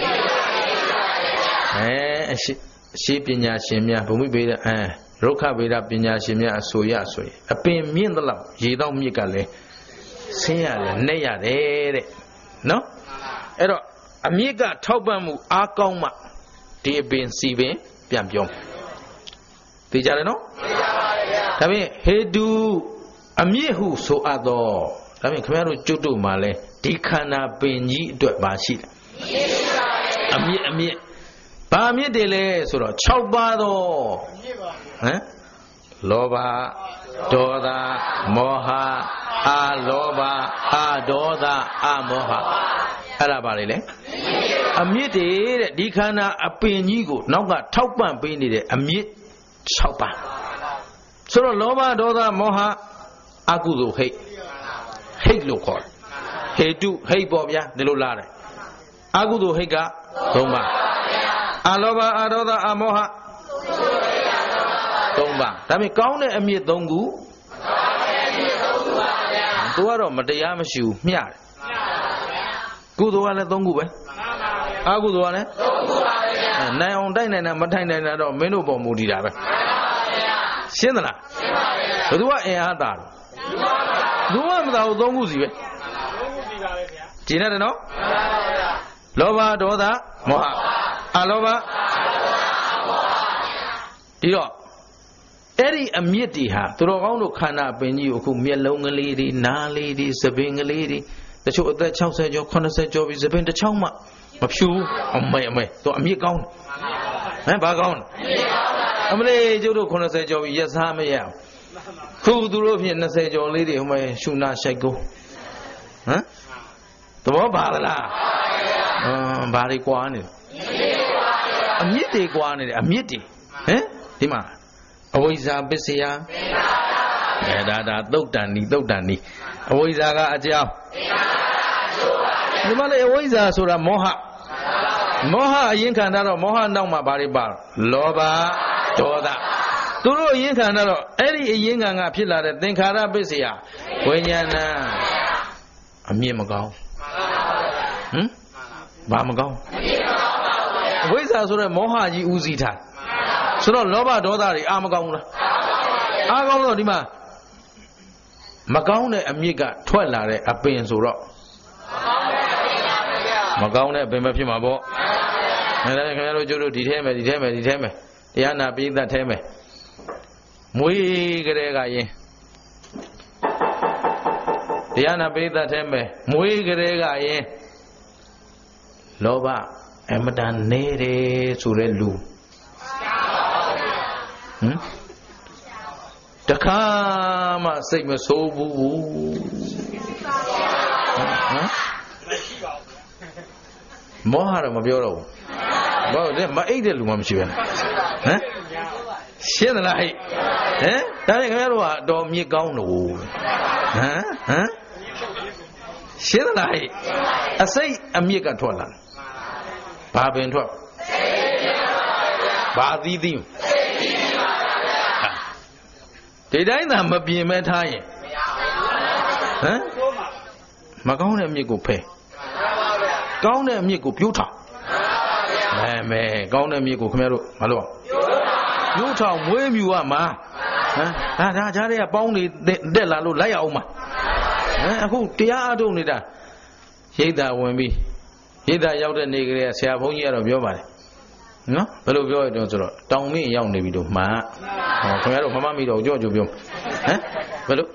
Eh, she pinya shimia, but we be eh, Roka Veda pinya shimia, soya soy. A pin mean the love, ye don't make a lay. Say a neya there. No? Ero, amiga Tobamu Akoma, dear Ben Sibe, Piampion. Did you know? I mean, he do a mehu so adore. I mean, come here to Judo Male. Dikana Benji do Bashi. A me, a me. Bami dele, sort of Chobado. Eh? Loba, Doda, Moha, A Loba, A Doda, A Moha. Arabarile. A me de Dikana a Benigo, now got Taupan Beni, a me Chopa. So Loba, Doda, Moha, Agudu, hey. Hey, look. Hey, do, hey, Bobia, the Lulare. Agudo Hega, Tomba. Alova, Adoda, Amoha. Tomba. Tami Kaune and me Dongu. Duaro, Madayamashu, Mia. Guduana Dongu. Aguduane. Now, Dina, Matana, Menubo Mudida. Sindala. But what a Adar? Do one without Donguzi. Gina, no? Loba, Doda, Moha. Alova. Dio. Eri a mitiha, Turo Kana Benu, who me alone a lady, na lady, Sabing a lady. The show that Chow said your connoisseur job is a bent a chowma. A few on my way, to a mere gown. And bagon. I'm a lady, Jodo connoisseur job, yes, Hamaya. Who do Rovian say your lady, whom I should not shall go? Huh? The Bobala. Bari Guani. A miti guani, a miti. Eh? Dima. Always a busy. Dada, don't dandy, don't dandy. Always a jail. The Malay always a sort of Moha. Moha, Yinkana, Moha, no, my body bar. Loba, Doda. Turo Yinkana, Eddie Yinganga Pilla, think Hara busy. When yana a Mimago. Hmm? Bamago. Where's a sort of Moha Uzita? So no Loba Dodari, Amagona. Agono Dima Magone Amiga, Twelare, a pain so rock. Magone, Bemapimabo. And then I can do detain me, detain me, detain me. Yana being that tame. Muy Gregaye. Yana being that tame. Muy Gregaye. Loba, Emadan Nere Surelu. Hmm? Takama Sigma Sobu. Mohara Mabioro. Well, then my eight lumam shiva. ရှင်းသလားဟဲ့ဟမ်ဒါနဲ့ခင်ဗျားတို့ကတော့မြစ်ကောင်းလို့ဟမ်ဟမ်ရှင်းသလားဟဲ့အစိတ်အမြစ်ကထွက်လာဘာပင်ထွက်ဘာသီးသီးဒီတိုင်းသာမပြင်းမဲထားရင်ဟမ်မကောင်းတဲ့အမြစ်ကိုဖယ်ကောင်းတဲ့အမြစ်ကိုပြိုးထောင်မဲမဲကောင်းတဲ့အမြစ်ကိုခင်ဗျားတို့မလုပ်အောင်ပြိုးထောင်မွေးမြူရမှာဟမ်ဒါဒါကြားတွေကပေါင်းနေတက်လာလို့လိုက်ရအောင်မှာဟမ်အခုတရားအထုတ်နေတာရိတ်တာဝင်ပြီးရိတ်တာရောက်တဲ့နေကလေးဆရာဘုန်းကြီးကတော့ပြောပါတယ်နော်ဘယ်လိုပြောရတော့ဆိုတော့တောင်မြင့်ရောက်နေပြီလို့မှန်ဟောခင်ဗျားတို့မမမိတော့ကြောက်ကြပြောဟမ်ဘယ်လို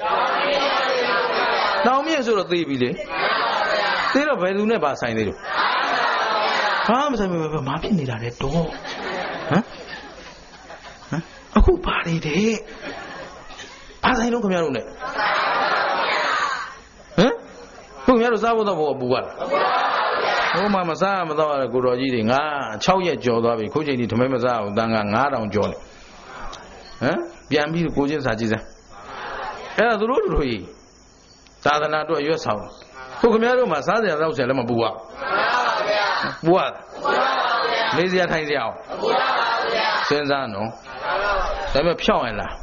တောင်မြင့်ဆိုတော့သိပြီလေသိတော့ဘယ်သူနဲ့ပါဆိုင်သေးလို့ဘာမှမဆိုင်ဘူးဘာဖြစ်နေတာလဲတော့ဟမ်ဟမ်အခုပါနေတယ်ဘာဆိုင်လို့ခင်ဗျားတို့နဲ့ဟမ်ခုခင်ဗျားတို့စားဖို့တော့ဘောပူပါလားဟိုမှာမစားမတော့ကိုတော်ကြီးတွေငါ၆ရက်ကြော်သွားပြီခုချိန်ဒီထမဲမစားအောင်တန်ကငါးတောင်ကြော်နေဟမ်ပြန်ပြီးကိုချင်းစာကြည့်စမ်းအဲ့ဒါသူတို့တို့ကြီးသာသနာအတွက်ရွတ်ဆောင်ခုခင်ဗျားတို့မှာစားစရာတော့ဆရာလည်းမပူပါဘူးပူရနေစရာထိုင်စရာအောင်စဉ်းစားနော်ဒါပေမဲ့ဖြောင်းရလား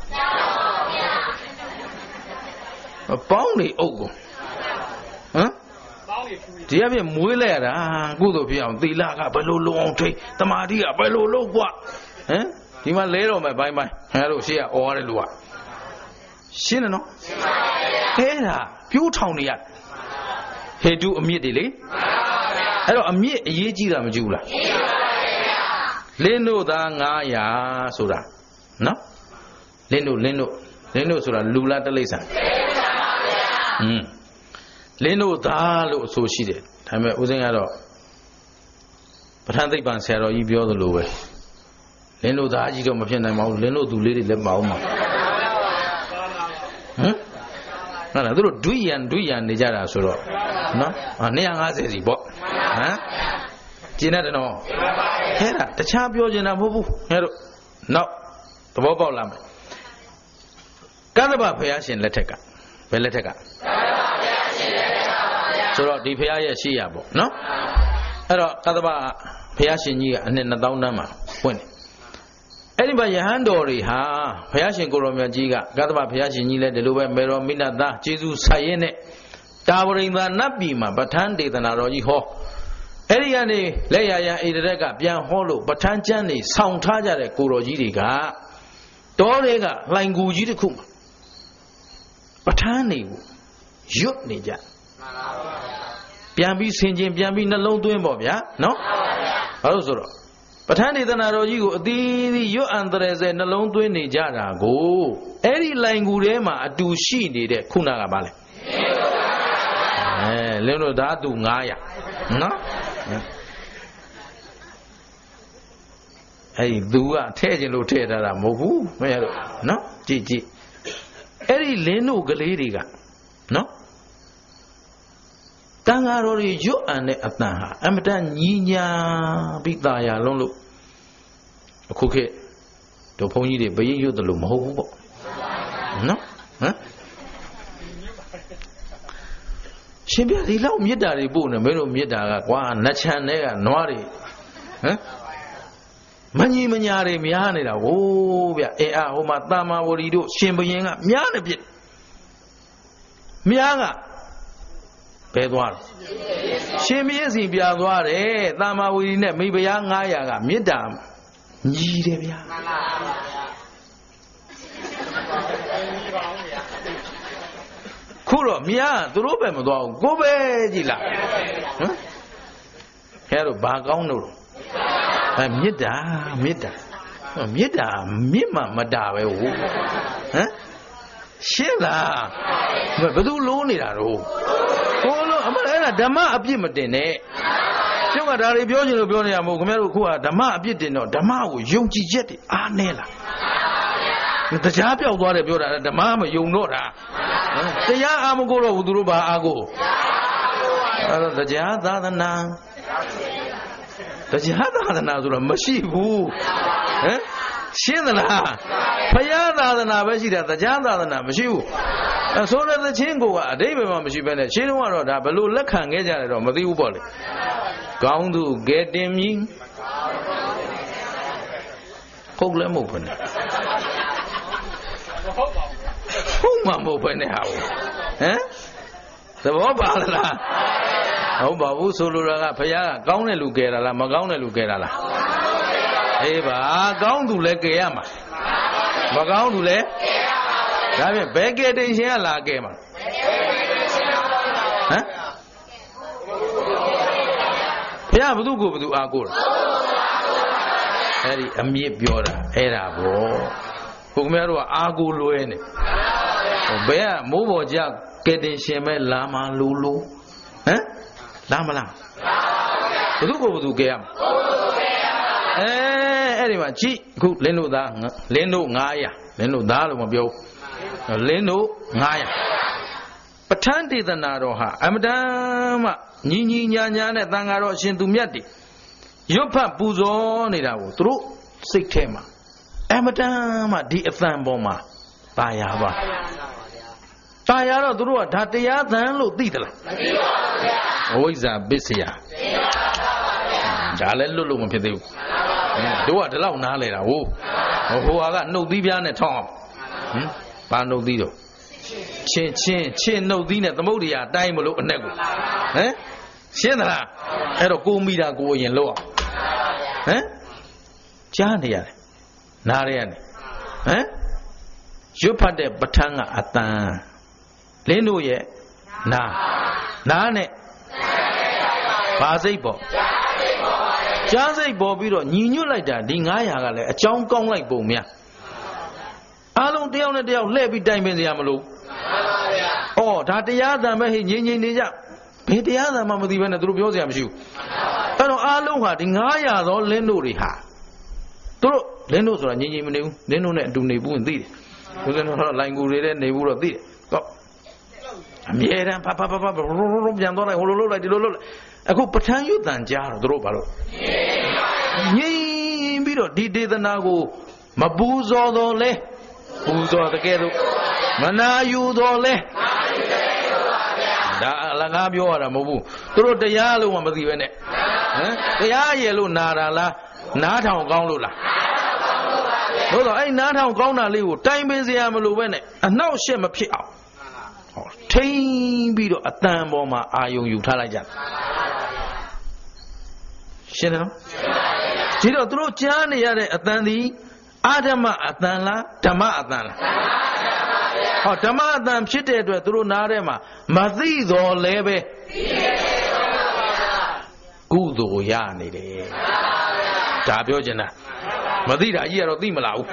ပေါင်းနေအုပ်ကိုဟမ်ဒီအပြင်မွေးလိုက်ရတာကုသိုလ်ဖြစ်အောင်သီလကဘယ်လိုလုံအောင်ထိတ်တမာတိကဘယ်လိုလုပ်กว่าဟမ်ဒီမှာလဲတော့မယ်ဘိုင်းဘိုင်းအဲလိုရှေ့ကអော်ရတဲ့လူကရှင်းတယ်နော်ရှင်းပါပါဗျာအဲဒါပြိုးထောင်နေရဟေတုအမြင့်တွေလေအဲ့တော့အမြင့်အရေးကြီးတာမကြည့်ဘူးလားကြီးပါပါဗျာလင်းတို့သားငါးရာဆိုတာနော်လင်းတို့လင်းတို့လင်းတို့ဆိုတာလူလားတလိ္ဆာကြီးပါပါဗျာဟွန်းလင်းတို့သားလို့အဆိုရှိတယ်ဒါပေမဲ့ဦးဇင်းကတော့ပဋ္ဌာန်းသိပ္ပံဆရာတော်ကြီးပြောသလိုပဲလင်းတို့သားကြီးတော့မဖြစ်နိုင်ပါဘူးလင်းတို့သူလေးတွေလည်းမအောင်ပါဟမ်ဟုတ်လားသူတို့ဒွိယံဒွိယံနေကြတာဆိုတော့နော်၂၅၀စီပေါ့ဟမ်ကျင်းတယ်နော်အဲ့ဒါတခြားပြောချင်တာမဟုတ်ဘူးအဲ့တို့နောက်သဘောပေါက်လာမယ်ကသဗ္ဗဘုရားရှင်လက်ထက်ကဘယ်လက်ထက်ကဆိုတော့ဒီဘုရားရဲ့ရှိရပေါ့နော်အဲ့တော့ကသဗ္ဗဘုရားရှင်ကြီးကအနှစ်နှစ်သောင်းတန်းမှာပွင့်တယ်အဲ့ဒီမှာယဟန်တော်တွေဟာဘုရားရှင်ကိုရောမြတ်ကြီးကကသဗ္ဗဘုရားရှင်ကြီးလည်းဒီလိုပဲမေရောမိနသားကျေးဇူးဆိုင်ရင်နဲ့တာဝရိန္ဒာနတ်ပြည်မှာပဋ္ဌာန်းဒေသနာတော်ကြီးဟောအဲ့ဒီကနေလက်ရရဣတရက်ကပြန်ဟောလို့ပဋ္ဌာန်းကျမ်းတွေဆောင်းထားကြတဲ့ကိုတော်ကြီးတွေကတောတွေကလှိုင်ကူကြီးတစ်ခုမှာပဋ္ဌာန်းတွေကိုရွတ်နေကြပြန်ပြီးဆင်ခြင်ပြန်ပြီးနှလုံးသွင်းပေါ့ဗျာနော်ဘာလို့ဆိုတော့ပဋ္ဌာန်းဒေသနာတော်ကြီးကိုအသီးသီးရွတ်အံတရယ်စဲနှလုံးသွင်းနေကြတာကိုအဲ့ဒီလိုင်ကူထဲမှာအတူရှိနေတဲ့ခုနကပါလေအဲလင်းတို့ဓာတုငါးရာနော်အဲ့ဒီသူကထဲ့ခြင်းလို့ထဲ့ထားတာမဟုတ်ဘူးမရတော့နော်ကြည့်ကြည့်အဲ့ဒီလင်းတို့ကလေးတွေကနော်တန်ဃာတော်တွေရွတ်အံတဲ့အတန်ဟာအမတန်ညီညာပြီးตาရလုံးလို့အခုခေတ်တို့ဘုန်းကြီးတွေဘယင်းရွတ်တယ်လို့မဟုတ်ဘူးပေါ့နော်ဟမ်ရှင်ပြဒီလောက်မေတ္တာတွေပို့နေမင်းတို့မေတ္တာကကွာနတ်ချန်တဲ့ကနွားတွေဟမ်မညီမညာတွေများနေတာဟိုးဗျအေအာဟိုမှာတာမာဝရီတို့ရှင်ဘယင်းကများနေပြစ်များကဘယ်သွားတော့ရှင်မင်းစီပြသွားတယ်တာမာဝရီနဲ့မိဖုရားငါးရာကမေတ္တာညီတယ်ဗျာခုတော့မြားသူတို့ပဲမသွားဘူးကိုပဲကြည်လားဟမ်ခဲတော့ဘာကောင်းလို့အဲမေတ္တာမေတ္တာမေတ္တာမြင့်မှမတာပဲဟုတ်ဟမ်ရှင်းလားဘယ်သူလုံးနေတာတော့ကိုလုံးအမအဲ့ဒါဓမ္မအပြစ်မတင်နဲ့ကျုပ်ကဒါတွေပြောချင်လို့ပြောနေရမဟုတ်ခင်ဗျားတို့ခုကဓမ္မအပြစ်တင်တော့ဓမ္မကိုယုံကြည်ချက်တွေအားနည်းလားတရားပြောက်သွားတယ်ပြောတာဓမ္မမယုံတော့တာတရားအာမကိုတော့ဘူးသူတို့ဘာအာကိုအဲ့တော့တရားသာသနာတရားသာသနာဆိုတော့မရှိဘူးဟမ်ရှင်းသလားဘုရားသာသနာပဲရှိတာတရားသာသနာမရှိဘူးအဲဆိုတဲ့သချင်းကိုကအတိပ္ပယ်မှမရှိဘဲနဲ့ရှင်းတော့တော့ဒါဘလို့လက်ခံခဲ့ကြတယ်တော့မသိဘူးပေါ့လေကောင်းသူကဲတင်မြည်ဟုတ်လည်းမဟုတ်ဘူးနဲ့ဟုတ်မှမဟုတ်ဘဲနဲ့ဟာဟမ်သဘောပါလားဟုတ်ပါဘူးဆိုလိုတာကဘုရားကကောင်းတဲ့လူကဲတာလားမကောင်းတဲ့လူကဲတာလားအေးပါကောင်းသူလည်းကဲရမှာမကောင်းသူလည်းဒါဖြင့်ဘယ်ကဲတင်ရှင်ကလာကဲမှာဟမ်ဘုရားဘသူကိုဘသူအားကိုးအဲ့ဒီအမြင့်ပြောတာအဲ့ဒါပေါ့ဘုရားများတို့ကအားကိုးလွဲနေဘယ်ကမိုးပေါ်ကြကဲတင်ရှင်မဲ့လာမလူလူဟမ်လာမလားဘသူကိုဘသူကဲရမှာအဲအဲ့ဒီမှာကြည့်အခုလင်းတို့သားလင်းတို့ငါးရာလင်းတို့သားလို့မပြောလင်းတို့ငါးရာပဋ္ဌာန်းဒေသနာတော်ဟာအမတန်မှညီညီညာညာနဲ့သံဃာတော်အရှင်သူမြတ်တွေရွတ်ဖတ်ပူဇော်နေတာကိုသူတို့စိတ်ထဲမှာအမတန်မှဒီအသံပေါ်မှာပါရပါတာယာတော့သူတို့ကဒါတရားသံလို့သိသလားမသိပါဘူးဗျာအဝိဇ္ဇာပစ္စယဒါလည်းလွတ်လို့မဖြစ်သေးဘူးတို့ကဒီလောက်နားလဲတာဟုတ်ဟိုဟာကနှုတ်သီးပြားနဲ့ထောင်းအောင်ဟမ်ဘာနှုတ်သီးတော့ချင်းချင်းချင်းနှုတ်သီးနဲ့သမုဒ္ဒရာတိုင်းမလို့အနဲ့ကိုဟမ်ရှင်းသလားအဲ့တော့ကိုမိတာကိုအရင်လို့အောင်ဟမ်ကြားနေရတယ်နားရရတယ်ဟမ်ရွတ်ဖတ်တဲ့ပဋ္ဌာန်းကအတန်လင်းတို့ရဲ့နာနာနဲ့ဘာစိတ်ပေါ့ကြားစိတ်ပေါ်ပြီးတော့ညီညွတ်လိုက်တာဒီငါးရာကလည်းအကြောင်းကောင်းလိုက်ပုံများအားလုံးတယောက်နဲ့တယောက်လှည့်ပြီးတိုင်ပင်စရာမလိုဩဒါတရားသံပဲဟိငြိမ်ငြိမ်နေကြဘယ်တရားသံမှမသိဘဲနဲ့သူတို့ပြောစရာမရှိဘူးအဲ့တော့အားလုံးဟာဒီငါးရာသောလင်းတို့တွေဟာသူတို့လင်းတို့ဆိုတာငြိမ်ငြိမ်မနေဘူးလင်းတို့နဲ့အတူနေဘူးသိတယ်ဘုရားတော်လိုင်ကူတွေနဲ့နေဘူးတော့သိတယ်တော့အမြဲတမ်းဖဖဖဖပြန်သွားလိုက်ဟိုလိုလုပ်လိုက်ဒီလိုလုပ်လိုက်အခုပဋ္ဌာန်းရွတ်တန်ကြားတော့တို့ဘာလို့ငြိမ်ပြီးတော့ဒီဒေသနာကိုမပူဇော်တော့လဲပူဇော်တကယ်လို့မနာယူတော့လဲဒါအလကားပြောရတာမဟုတ်ဘူးတို့တရားလို့မှမသိပဲနဲ့ဟမ်တရားရယ်လို့နာတာလားနားထောင်ကောင်းလို့လားတို့တော့အဲ့နားထောင်ကောင်းတာလေးကိုတိုင်ပင်စရာမလိုပဲနဲ့အနှောက်အယှက်မဖြစ်အောင်ဟောထိမ့်ပြီးတော့အတန်ပေါ်မှာအာယုံယူထားလိုက်ကြရှင်းတယ်နော်ဒီတော့သူတို့ကြားနေရတဲ့အတန်ဒီအာဓမ္မအတန်လားဓမ္မအတန်လားဟောဓမ္မအတန်ဖြစ်တဲ့အတွက်သူတို့နားထဲမှာမသိတော်လဲပဲကုသိုလ်ရနေတယ်ဒါပြောချင်တာမသိတာကြီးကတော့သိမလားဘူး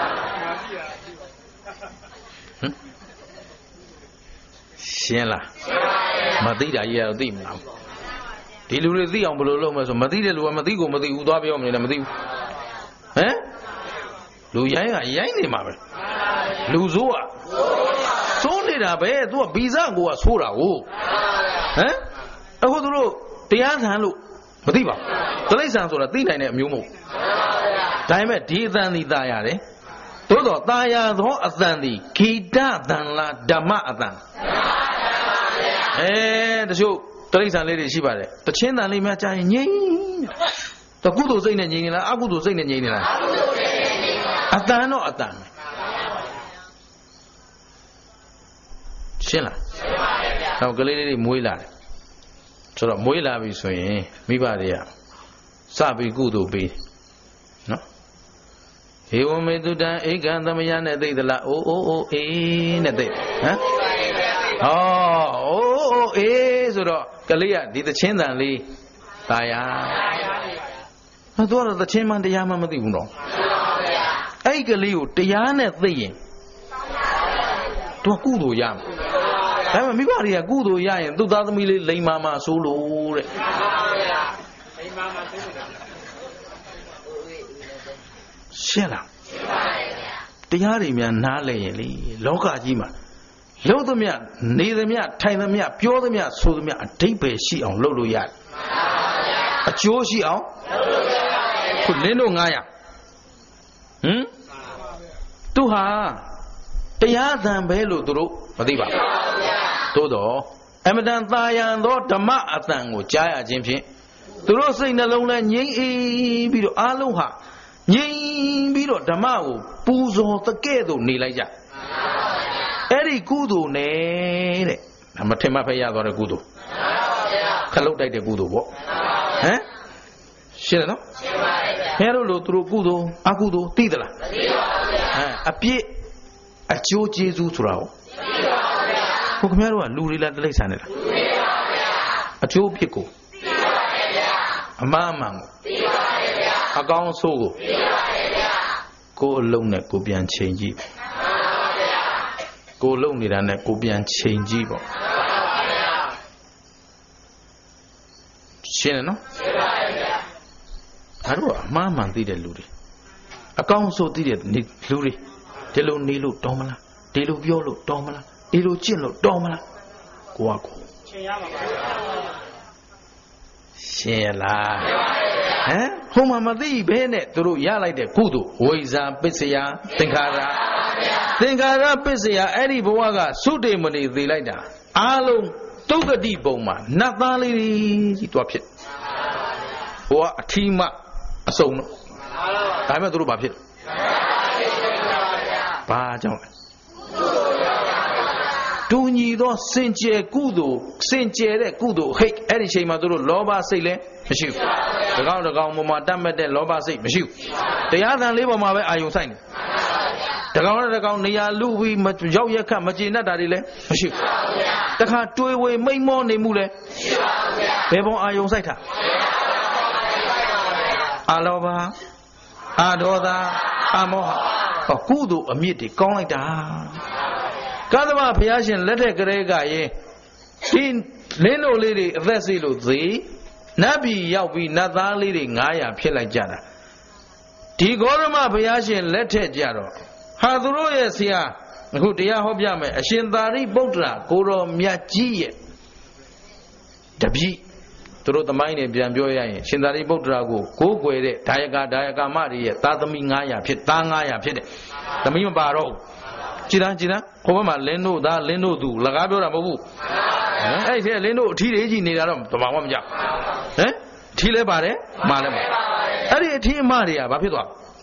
ရှင်းလားမသိတာကြီးကတော့သိမလားဒီလူတွေသိအောင်ဘယ်လိုလုပ်မလဲဆိုမသိတဲ့လူကမသိကိုမသိဘူးသွားပြောမနေနဲ့မသိဘူးဟမ်လူရိုင်းကရိုင်းနေမှာပဲလူဆိုးကဆိုးနေတာပဲသူကဗီဇကိုကဆိုးတာကိုဟမ်အခုသူတို့တရားဆန်လို့မသိပါဘူးတိရစ္ဆာန်ဆိုတာသိနိုင်တဲ့အမျိုးမဟုတ်ဒါပေမဲ့ဒီအသံဒီသာရတယ်သို့တော့သာယာသောအသံဒီဂီတသံလားဓမ္မအသံအဲတချို့တိရစ္ဆာန်လေးတွေရှိပါတယ်တချင်းတန်လေးများကြားရင်ငြိမ်တကုသိုလ်စိတ်နဲ့ငြိမ်နေလားအကုသိုလ်စိတ်နဲ့ငြိမ်နေလားအတန်တော့အတန်ရှင်းလားရှင်းပါရဲ့ဗျာတော့ကလေးလေးတွေမွေးလာတယ်ဆိုတော့မွေးလာပြီဆိုရင်မိဘတွေကစပြီးကုသိုလ်ပေးနော်ဟေဝမေတုတံဧကံသမယနဲ့သိသလားအိုးအိုးအိုးအေးနဲ့သိဟမ်ဟောအိုးအိုးအေးဆိုတော့ကလေးကဒီသချင်းတန်လေးသာယာဟောသူကတော့သချင်းမှတရားမှမသိဘူးတော့အဲ့ကလေးကိုတရားနဲ့သိရင်သူကကုသိုလ်ရမှာဒါပေမဲ့မိဘတွေကကုသိုလ်ရရင်သူ့သားသမီးလေးလိမ်မာမာဆိုးလို့တဲ့ရှင်းလားတရားတွေများနားလည်ရင်လေလောကကြီးမှာလုံးသမျှနေသမျှထိုင်သမျှပြောသမျှဆိုသမျှအဓိပ္ပာယ်ရှိအောင်လုပ်လို့ရတယ်အကျိုးရှိအောင်ခုလင်းတို့ငါးရာဟမ် ha Tayathan Belo Duru, Madiba. Todo. Emadan Tayan, Dama Athango, Jaya Jimpi. Duru saying alone and Yin Bido Aloha. Yin Bido Damao, Puzo, Takedo, Nilaja. Eri Kudu, ne. I'm a Temapaya or a Kudu. Hello, Dai de Kudu. Eh? Shino? Hero through Kudu, Akudu, Tidala. A pie. A Joe Jesu Trao. Pocmero and Lurila de Sanela. A Joe Pico. A Mamma. A gown so. Go alone at Gobian change. Go alone at Gobian change. Shinano? I do a mamma did a luri. A gown so did it, Luri. Delo Nilo Domala, Delo Violo Domala, Delo Chilo Domala, Guaco. Shela. Eh? Homamadi Bene, through Yala de Kudu, Oiza, Pisia, Tinkara. Tinkara Pisia, Eddie Boaga, Sudemoni, the Lida. Alo, Toga di Boma, Natali, to a pit. Or a team, a son. I'm a group of it. Ba John. Do you do Sinche Kudu, Sinche Kudu, Hake, any shame Maduro, Loba Sile, Meshu. The ground of Gamma Dammed, Loba Say, Meshu. The other labor my way are you signing? The ground of the Gaunia Louis Majoya Kamajina Darile, Meshu. The car two away may more name Mule. Bebo are you sighter? Alova, Adoda, Amoha. A kudu a meet gone like that. Kadama Piashin let a grega ye. In Leno lady Vesilu thee. Nabi Yawi Nathan leading Naya Pila Jada. Tigorama Piashin let a jaro. Haduro yes here. Who dear Hobiame, a Shindari Botra, Goro Miaji. Dabi. Through the mine in Biamboya, Shindari Bodrago, go with it, Tayaga, Dayaga Maria, Tatamingaya, Pitangaya, Pit, the Mimabaro. China, China, Homa, Leno, da Leno do, Lagabio Rabu. I say Leno, Tilly Nidarum, the Mamja. Eh? Tilebare, Malama. Ari T. Maria, Bapidwa.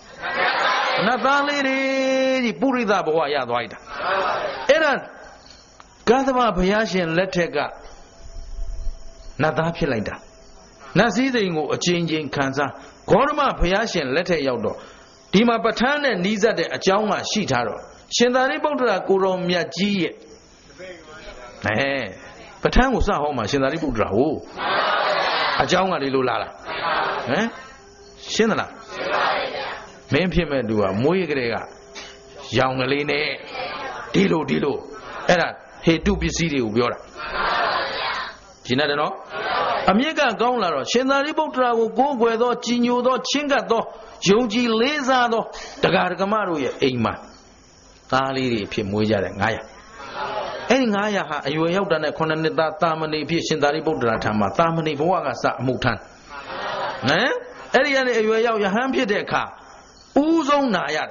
Nathan Purida Boya Dwight. Eran Gathama Payashin Letega. Nada like that. Naziding a changing cancer. Korma Payashin letter yaudo. Dima Patan and Niza de Ajama Shitaro. Shendari Bodra Guru Miaji. Eh, Patan was a home, Shendari Bodra. Oh, Ajama Lulala. Eh? Shendala. Men Pima do a Muigrega. Young Aline. Dilo Dilo. Era, he do be city Ubiora. Jinadano? Amiga Gonlaro, Shendari Botra will go where the Chinu, Chingato, Yogi Lezado, Tagargamaru, Ema. Ali Pimuja and Naya. Any Naya, you have done a connet that Tamani Shendari Botra Tama, Tamani Boagasa Mutan. Eh? Elian, you have your hand here, their car. Uzo Naya.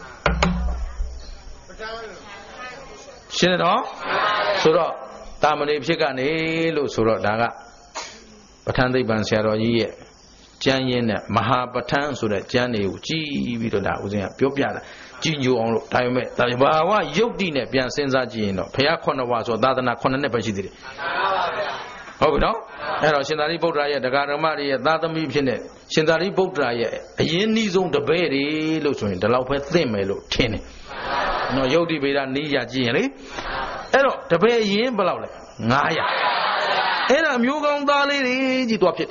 Shenado? Sura. Tamani Picane, Lusura Daga Patandi Bansero ye Janin Mahapatan so that Jani G Vidola was in a Piopia, Ginu on time, Talibawa, Yodine, Pian Senza Gino, Piacona was or Dadana Conanepajidi. Oh, no? And Shendari Bodraya, the Garamari, Dadami Pinet, Shendari Bodraya, a Yenis on the berry, Lusuin, the Laupe Themelo, Tenny. No Yodi Vida Nia Gini. Ero, the bay yin below. Naya. Era Mugon Dali, you drop it.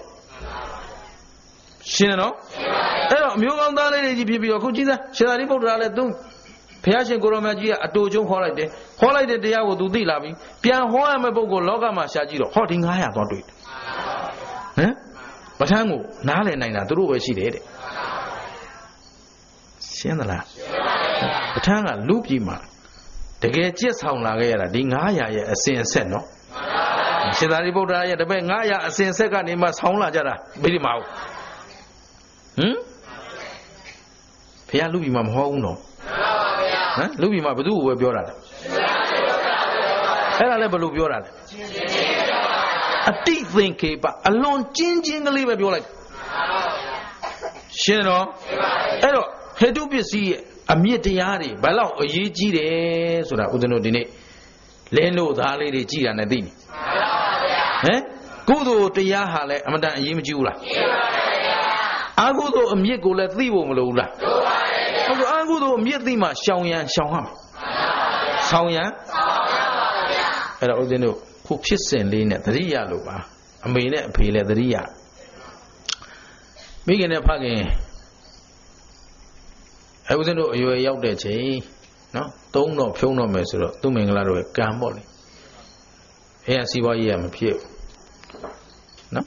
Shino? Ero, Mugon Dali, you be your Kujina, Shendari Bodrala do. Piajan Goromagia, a dojo holiday. Holiday the hour do the loving. Pian Hoama Bogo Logama Shajiro, hotting higher, don't do it. Eh? But Hango, Nale Nina, do where she did it. Shendala. But Hanga, Lupima. The gate just how Nagaya, Dingaya, a sin said no. Shendari Bodraya, the Bengaya, a sin second in Masona Jara, Billy Mau. Hm? Pia Lupimam Hono. မ်လူပြည်မှာဘယ်သူ့ကိုပဲပြောတာလဲအဲ့ဒါလည်းဘယ်လိုပြောတာလဲအတိသင်္ကေပအလွန်ကျဉ်းကျဉ်းကလေးပဲပြောလိုက်ရှင်းတော့အဲ့တော့ဟေတုပစ္စည်းရဲ့အမြင့်တရားတွေဘယ်လောက်အရေးကြီးတယ်ဆိုတာဦးဇင်းတို့ဒီနေ့လင်းလို့သားလေးတွေကြည်တာနဲ့သိနေဟမ်ကုသိုလ်တရားဟာလည်းအမှန်တန်အရေးမကြီးဘူးလားအကုသိုလ်အမြင့်ကိုလည်းသိဖို့မလိုဘူးလားဟုတ်ကဲ့အကုသိုလ်အမြင့်သိမှရှောင်ရန်ရှောင်ရမယ်ဆောင်ရန်အဲ့တော့ဦးဇင်းတို့ခုဖြစ်စဉ်လေးနဲ့သတိရလို့ပါအမေနဲ့အဖေလည်းသတိရမိခင်နဲ့ဖခင်အဲဦးဇင်းတို့အရွယ်ရောက်တဲ့ချိန်နော်သုံးတော့ဖြုံးတော့မယ်ဆိုတော့သူ့မင်္ဂလာတို့ကံပေါ့လေအဲအစီးပွားရေးကမဖြစ်ဘူးနော်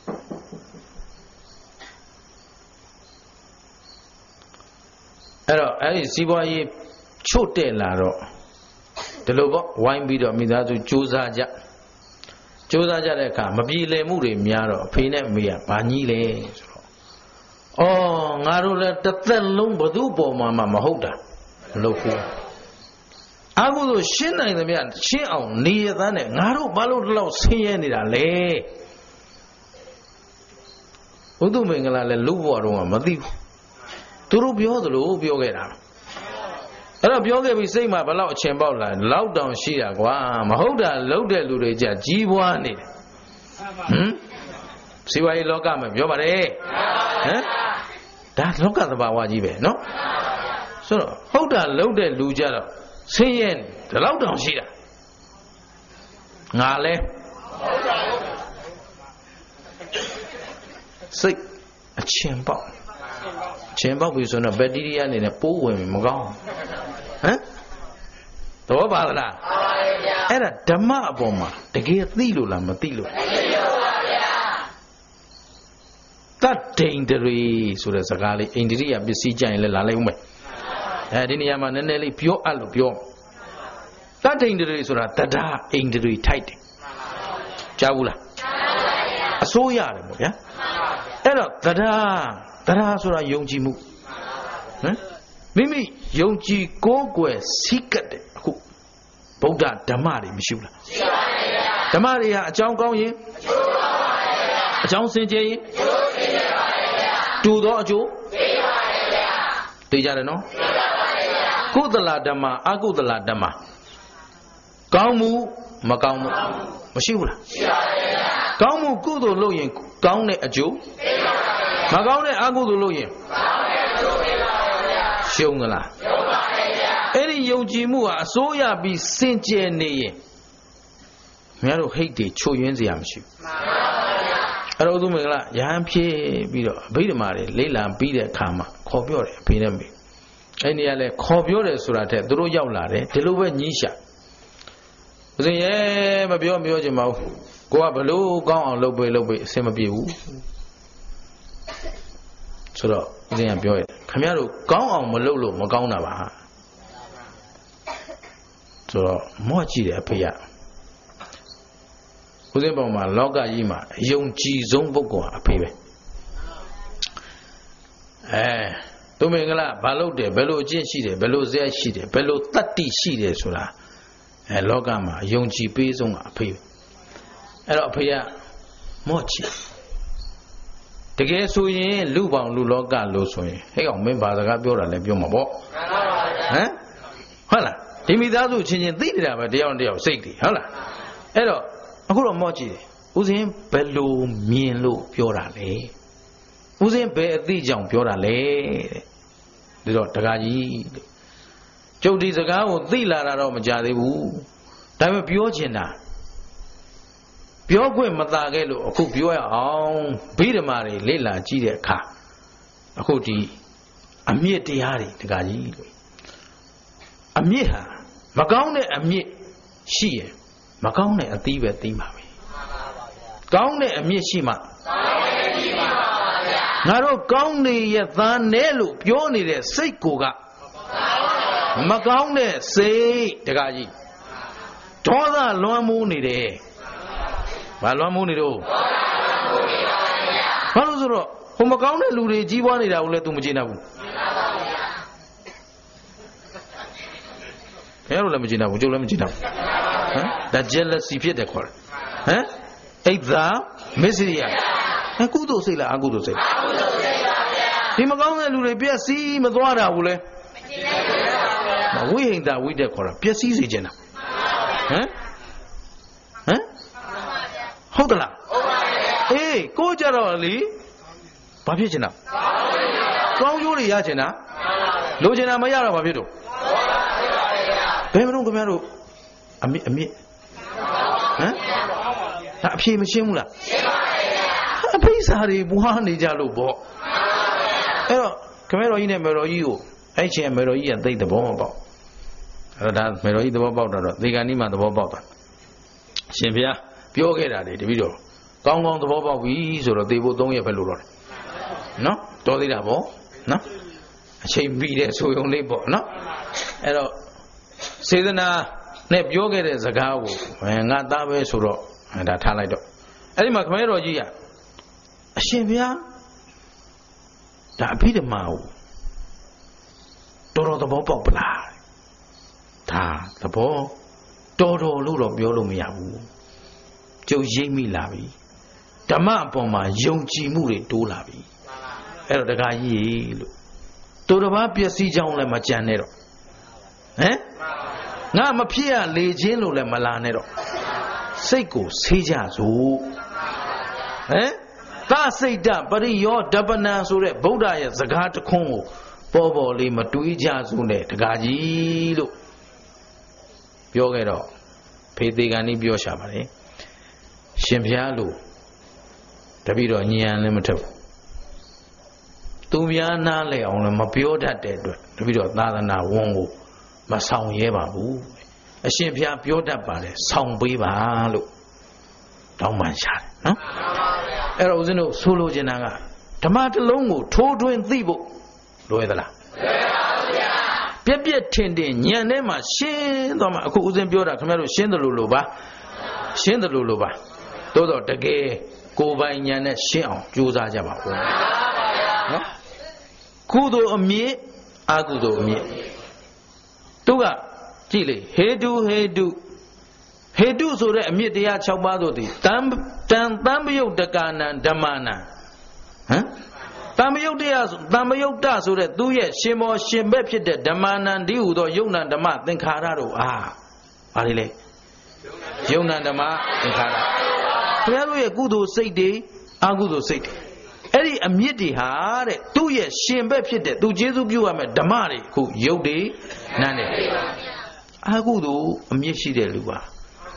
အဲ့တော့အဲ့ဒီစီးပွားရေးချို့တဲ့လာတော့ဒီလိုပေါ့ဝိုင်းပြီးတော့မိသားစုစူးစမ်းကြစူးစမ်းကြတဲ့အခါမပြေလည်မှုတွေများတော့အဖေနဲ့အမေကဘာကြီးလဲဆိုတော့အော်ငါတို့လည်းတစ်သက်လုံးဘသူ့ပေါ်မှာမှမဟုတ်တာမလုပ်ဘူးအခုဆိုရှင်းနိုင်သမျှရှင်းအောင်နေရသားနဲ့ငါတို့ဘာလို့ဒီလောက်ဆင်းရဲနေတာလဲဘုသူမင်္ဂလာလည်းလူ့ဘဝတော့မသိဘူးသူတို့ပြောသလိုပြောခဲ့တာအဲ့တော့ပြောခဲ့ပြီးစိတ်မှာဘလောက်အချင်ပေါက်လာလောက်တောင်ရှိတာကွာမဟုတ်တာလှုပ်တဲ့လူတွေကြကြီးပွားနေတယ်ဟမ်စီဝါရေးလောကမှာပြောပါတယ်ဟမ်ဒါလောကသဘာဝကြီးပဲနော်ဆိုတော့ဟုတ်တာလှုပ်တဲ့လူကြတော့ဆင်းရဲဒီလောက်တောင်ရှိတာငါလဲစိတ်အချင်ပေါက်ချင်ပေါက်ပြီဆိုတော့ဘက်တီးရီးယားအနေနဲ့ပိုးဝင်မကောင်းဟမ်တော့ပါလားအဲ့ဒါဓမ္မအပေါ်မှာတကယ်သိလို့လားမသိလို့တတ်ဒိန်တရီဆိုတဲ့စကားလေးအိန္ဒိယပစ္စည်းကြရင်လည်းလာလိုက်ဦးမယ်အဲဒီနေရာမှာနည်းနည်းလေးပြောအပ်လို့ပြောတတ်ဒိန်တရီဆိုတာတဒါအိန္ဒိယထိုက်တယ်ကြားဘူးလားအစိုးရတယ်ပေါ့ဗျာအဲ့တော့တဒါတဒါဆိုတာယုံကြည်မှုဟမ်မိမိယုံကြည်ကိုးကွယ်စိတ်ကတ်တယ်အခုဗုဒ္ဓဓမ္မတွေမရှိဘူးလားရှိပါတယ်ဗျာဓမ္မတွေဟာအကြောင်းကောင်းရင်အကျိုးကောင်းပါတယ်ဗျာအကြောင်းစင်ကြယ်ရင်အကျိုးစင်ကြယ်ပါတယ်ဗျာတူသောအကျိုးပေးပါတယ်ဗျာသိကြတယ်နော်သိပါပါတယ်ဗျာကုသလဓမ္မအကုသလဓမ္မကောင်းမှုမကောင်းမှုမရှိဘူးလားရှိပါတယ်ဗျာကောင်းမှုကုသိုလ်လုပ်ရင်ကောင်းတဲ့အကျိုးပေးပါမကောင်းတဲ့အကုသိုလ်လုပ်ရင်ရှုံးသလားရှုံးပါရဲ့ဗျာအဲ့ဒီယုံကြည်မှုဟာအစိုးရပြီးစင်ကြယ်နေရင်မင်းတို့ဟိတ်တွေချိုယွင်းစရာမရှိဘူးမှန်ပါဗျာအဲ့တော့သူမင်္ဂလာရဟန်းဖြစ်ပြီးတော့အဘိဓမ္မာတွေလေးလံပြီးတဲ့အခါမှာခေါ်ပြောတယ်အဖေနဲ့မေအဲ့ဒီကလည်းခေါ်ပြောတယ်ဆိုတာတဲ့သူတို့ရောက်လာတယ်ဒီလိုပဲညှိရှာဦးဇင်းရဲ့မပြောမပြောချင်ပါဘူးကိုကဘလို့ကောင်းအောင်လုပ်ပေးလုပ်ပေးအဆင်မပြေဘူးဆိုတော့ဦးဇင်းကပြောရတယ်ခင်ဗျားတို့ကောင်းအောင်မလုပ်လို့မကောင်းတာပါဆိုတော့မော့ကြည့်တယ်အဖေကဦးဇင်းပေါ်မှာလောကကြီးမှာအယုံကြည်ဆုံးပုဂ္ဂိုလ်ဟာအဖေပဲအဲသူမင်္ဂလာဘာလုပ်တယ်ဘယ်လိုအကျင့်ရှိတယ်ဘယ်လိုဇက်ရှိတယ်ဘယ်လိုတတ္တိရှိတယ်ဆိုတာအဲလောကမှာအယုံကြည်ပေးဆုံးကအဖေပဲအဲ့တော့အဖေကမော့ကြည့်တကယ်ဆိုရင်လူပေါင်းလူလောကလို့ဆိုရင်ဟဲ့ကောင်မင်းဘာစကားပြောတာလဲပြောမှာပေါ့ဟမ်ဟုတ်လားဒီမိသားစုချင်းချင်းသိနေတာပဲတယောက်တယောက်စိတ်တွေဟုတ်လားအဲ့တော့အခုတော့မော့ကြည့်တယ်ဦးစင်းဘယ်လိုမြင်လို့ပြောတာလဲဦးစင်းဘယ်အသိကြောင့်ပြောတာလဲတဲ့ဒါတော့တကားကြီးတဲ့ကျုပ်ဒီစကားကိုသိလာတာတော့မကြသေးဘူးဒါပေမဲ့ပြောချင်တာပြောခွင့်မသာခဲ့လို့အခုပြောရအောင်ဗိဓမာတွေလေ့လာကြည့်တဲ့အခါအခုဒီအမြင့်တရားတွေတကားကြီးလို့အမြင့်ဟာမကောင်းတဲ့အမြင့်ရှိရင်မကောင်းတဲ့အသီးပဲသိမှာပဲကောင်းတဲ့အမြင့်ရှိမှငါတို့ကောင်းနေရသားနဲ့လို့ပြောနေတဲ့စိတ်ကိုကမကောင်းတဲ့စိတ်တကားကြီးဒေါသလွှမ်းမိုးနေတယ်ဘာလွှမ်းမိုးနေတော့ဘာလို့ဆိုတော့ဟိုမကောင်းတဲ့လူတွေကြီးပွားနေတာကိုလည်း तू မကျေနပ်ဘူးခင်ဗျားတို့လည်းမကျင်တော့ဘူးကျုပ်လည်းမကျင်တော့ဟမ်ဒါ jealousy ဖြစ်တယ်ခေါ်တယ်ဟမ်အိတ်သာမစ္စရိယအကုသိုလ်စိတ်လားအကုသိုလ်စိတ်အကုသိုလ်စိတ်ပါဗျာဒီမကောင်းတဲ့လူတွေပျက်စီးမသွားတာဘူးလေမကျင်ပါဘူးဝိဟိန္ဒဝိတက်ခေါ်တာပျက်စီးစေခြင်းတာဟမ်ဟမ်ဟုတ်သလားဟုတ်ပါဗျာအေးကိုကြတော့လေဘာဖြစ်ချင်တာကောင်းကျိုးတွေရချင်တာလိုချင်တာမရတော့ဘာဖြစ်တော့ဘယ်မလို့ခင်ဗျားတို့အမြင့်အမြင့်ဟမ်ဒါအဖြေမရှင်းဘူးလားရှင်းပါရဲ့အဖိစာတွေဘွားနေကြလို့ပေါ့အဲ့တော့ခင်ဗျားတော်ကြီးနဲ့မေတော်ကြီးကိုအဲ့ချင်းမေတော်ကြီးကသိတဲ့ဘောမပေါက်အဲ့တော့ဒါမေတော်ကြီးသဘောပေါက်တော့သေကံဤမှာသဘောပေါက်တာရှင်ဘုရားပြောခဲ့တာလေတပည့်တော်ကောင်းကောင်းသဘောပေါက်ပြီဆိုတော့သေဖို့သုံးရက်ပဲလို့တော့နော်တော်သေးတာပေါ့နော်အချိန်ပြီးတဲ့ဆိုရုံလေးပေါ့နော်အဲ့တော့စေတနာနဲ့ပြောခဲ့တဲ့စကားကိုငါသားပဲဆိုတော့ဒါထားလိုက်တော့အဲ့ဒီမှာခမဲတော်ကြီးကအရှင်ဘုရားဒါအဘိဓမ္မာကိုတော်တော်သဘောပေါက်ပလားဒါသဘောတော်တော်လို့တော့ပြောလို့မရဘူးကျုပ်ရိပ်မိလာပြီဓမ္မအပေါ်မှာယုံကြည်မှုတွေတိုးလာပြီအဲ့တော့တခါကြီးလို့တူတစ်ပါးပျက်စီးကြောင်းလည်းမကြံနဲ့တော့ဟမ်ငါမဖြစ်ရလေခြင်းလို့လည်းမလာနဲ့တော့စိတ်ကိုဆေးကြစို့ဟမ်သစိတ်တပရိယောဓပနံဆိုတဲ့ဗုဒ္ဓရဲ့စကားတခွန်းကိုပေါ်ပေါ်လေးမတွေးကြစို့နဲ့တခါကြီးလို့ပြောခဲ့တော့ဖေသေးကန်ကြီးပြောရှာပါလေရှင်ဘုရားလို့တပည့်တော်ညံလည်းမထက်ဘူးသူများနားလဲအောင်လည်းမပြောတတ်တဲ့အတွက်တပည့်တော်သာသနာဝန်ကိုမဆောင်ရဲပါဘူးအရှင်ဘုရားပြောတတ်ပါတယ်ဆောင်ပေးပါလို့တောင်းပန်ရှာတယ်နော်အဲ့တော့ဦးဇင်းတို့ဆိုလိုချင်တာကဓမ္မတစ်လုံးကိုထိုးထွင်းသိဖို့လွယ်သလားလွယ်ပါဘူးဗျာပြက်ပြက်ထင်ထင်ညံထဲမှာရှင်းသွားမှာအခုဦးဇင်းပြောတာခင်ဗျားတို့ရှင်းတယ်လို့လို့ပါရှင်းတယ်လို့လို့ပါသို့တော့တကယ်ကိုယ်ပိုင်ဉာဏ်နဲ့ရှင်းအောင်ကြိုးစားကြပါဦးနော်ကုသိုလ်အမြင့်အကုသိုလ်အမြင့်သူကကြည့်လေဟေတုဟေတုဟေတုဆိုတဲ့အမြင့်တရား၆ပါးတို့သည်တံတံတံပယုတ်တကာနံဓမ္မနံဟမ်တံပယုတ်တရားတံပယုတ်တဆိုတဲ့သူရဲ့ရှင်မောရှင်ဘက်ဖြစ်တဲ့ဓမ္မနံဒီဟုသောယုံနံဓမ္မသင်္ခါရတို့အားဘာလဲလဲယုံနံဓမ္မသင်္ခါရဘုရားတို့ရဲ့ကုသိုလ်စိတ်တွေအကုသိုလ်စိတ်တွေအဲ့ဒီအမြင့်တွေဟာတဲ့သူ့ရဲ့ရှင်ဘက်ဖြစ်တဲ့သူကျေးဇူးပြုရမယ်ဓမ္မတွေအခုယုတ်တွေနန်းတယ်အကုသိုလ်အမြင့်ရှိတဲ့လူပါ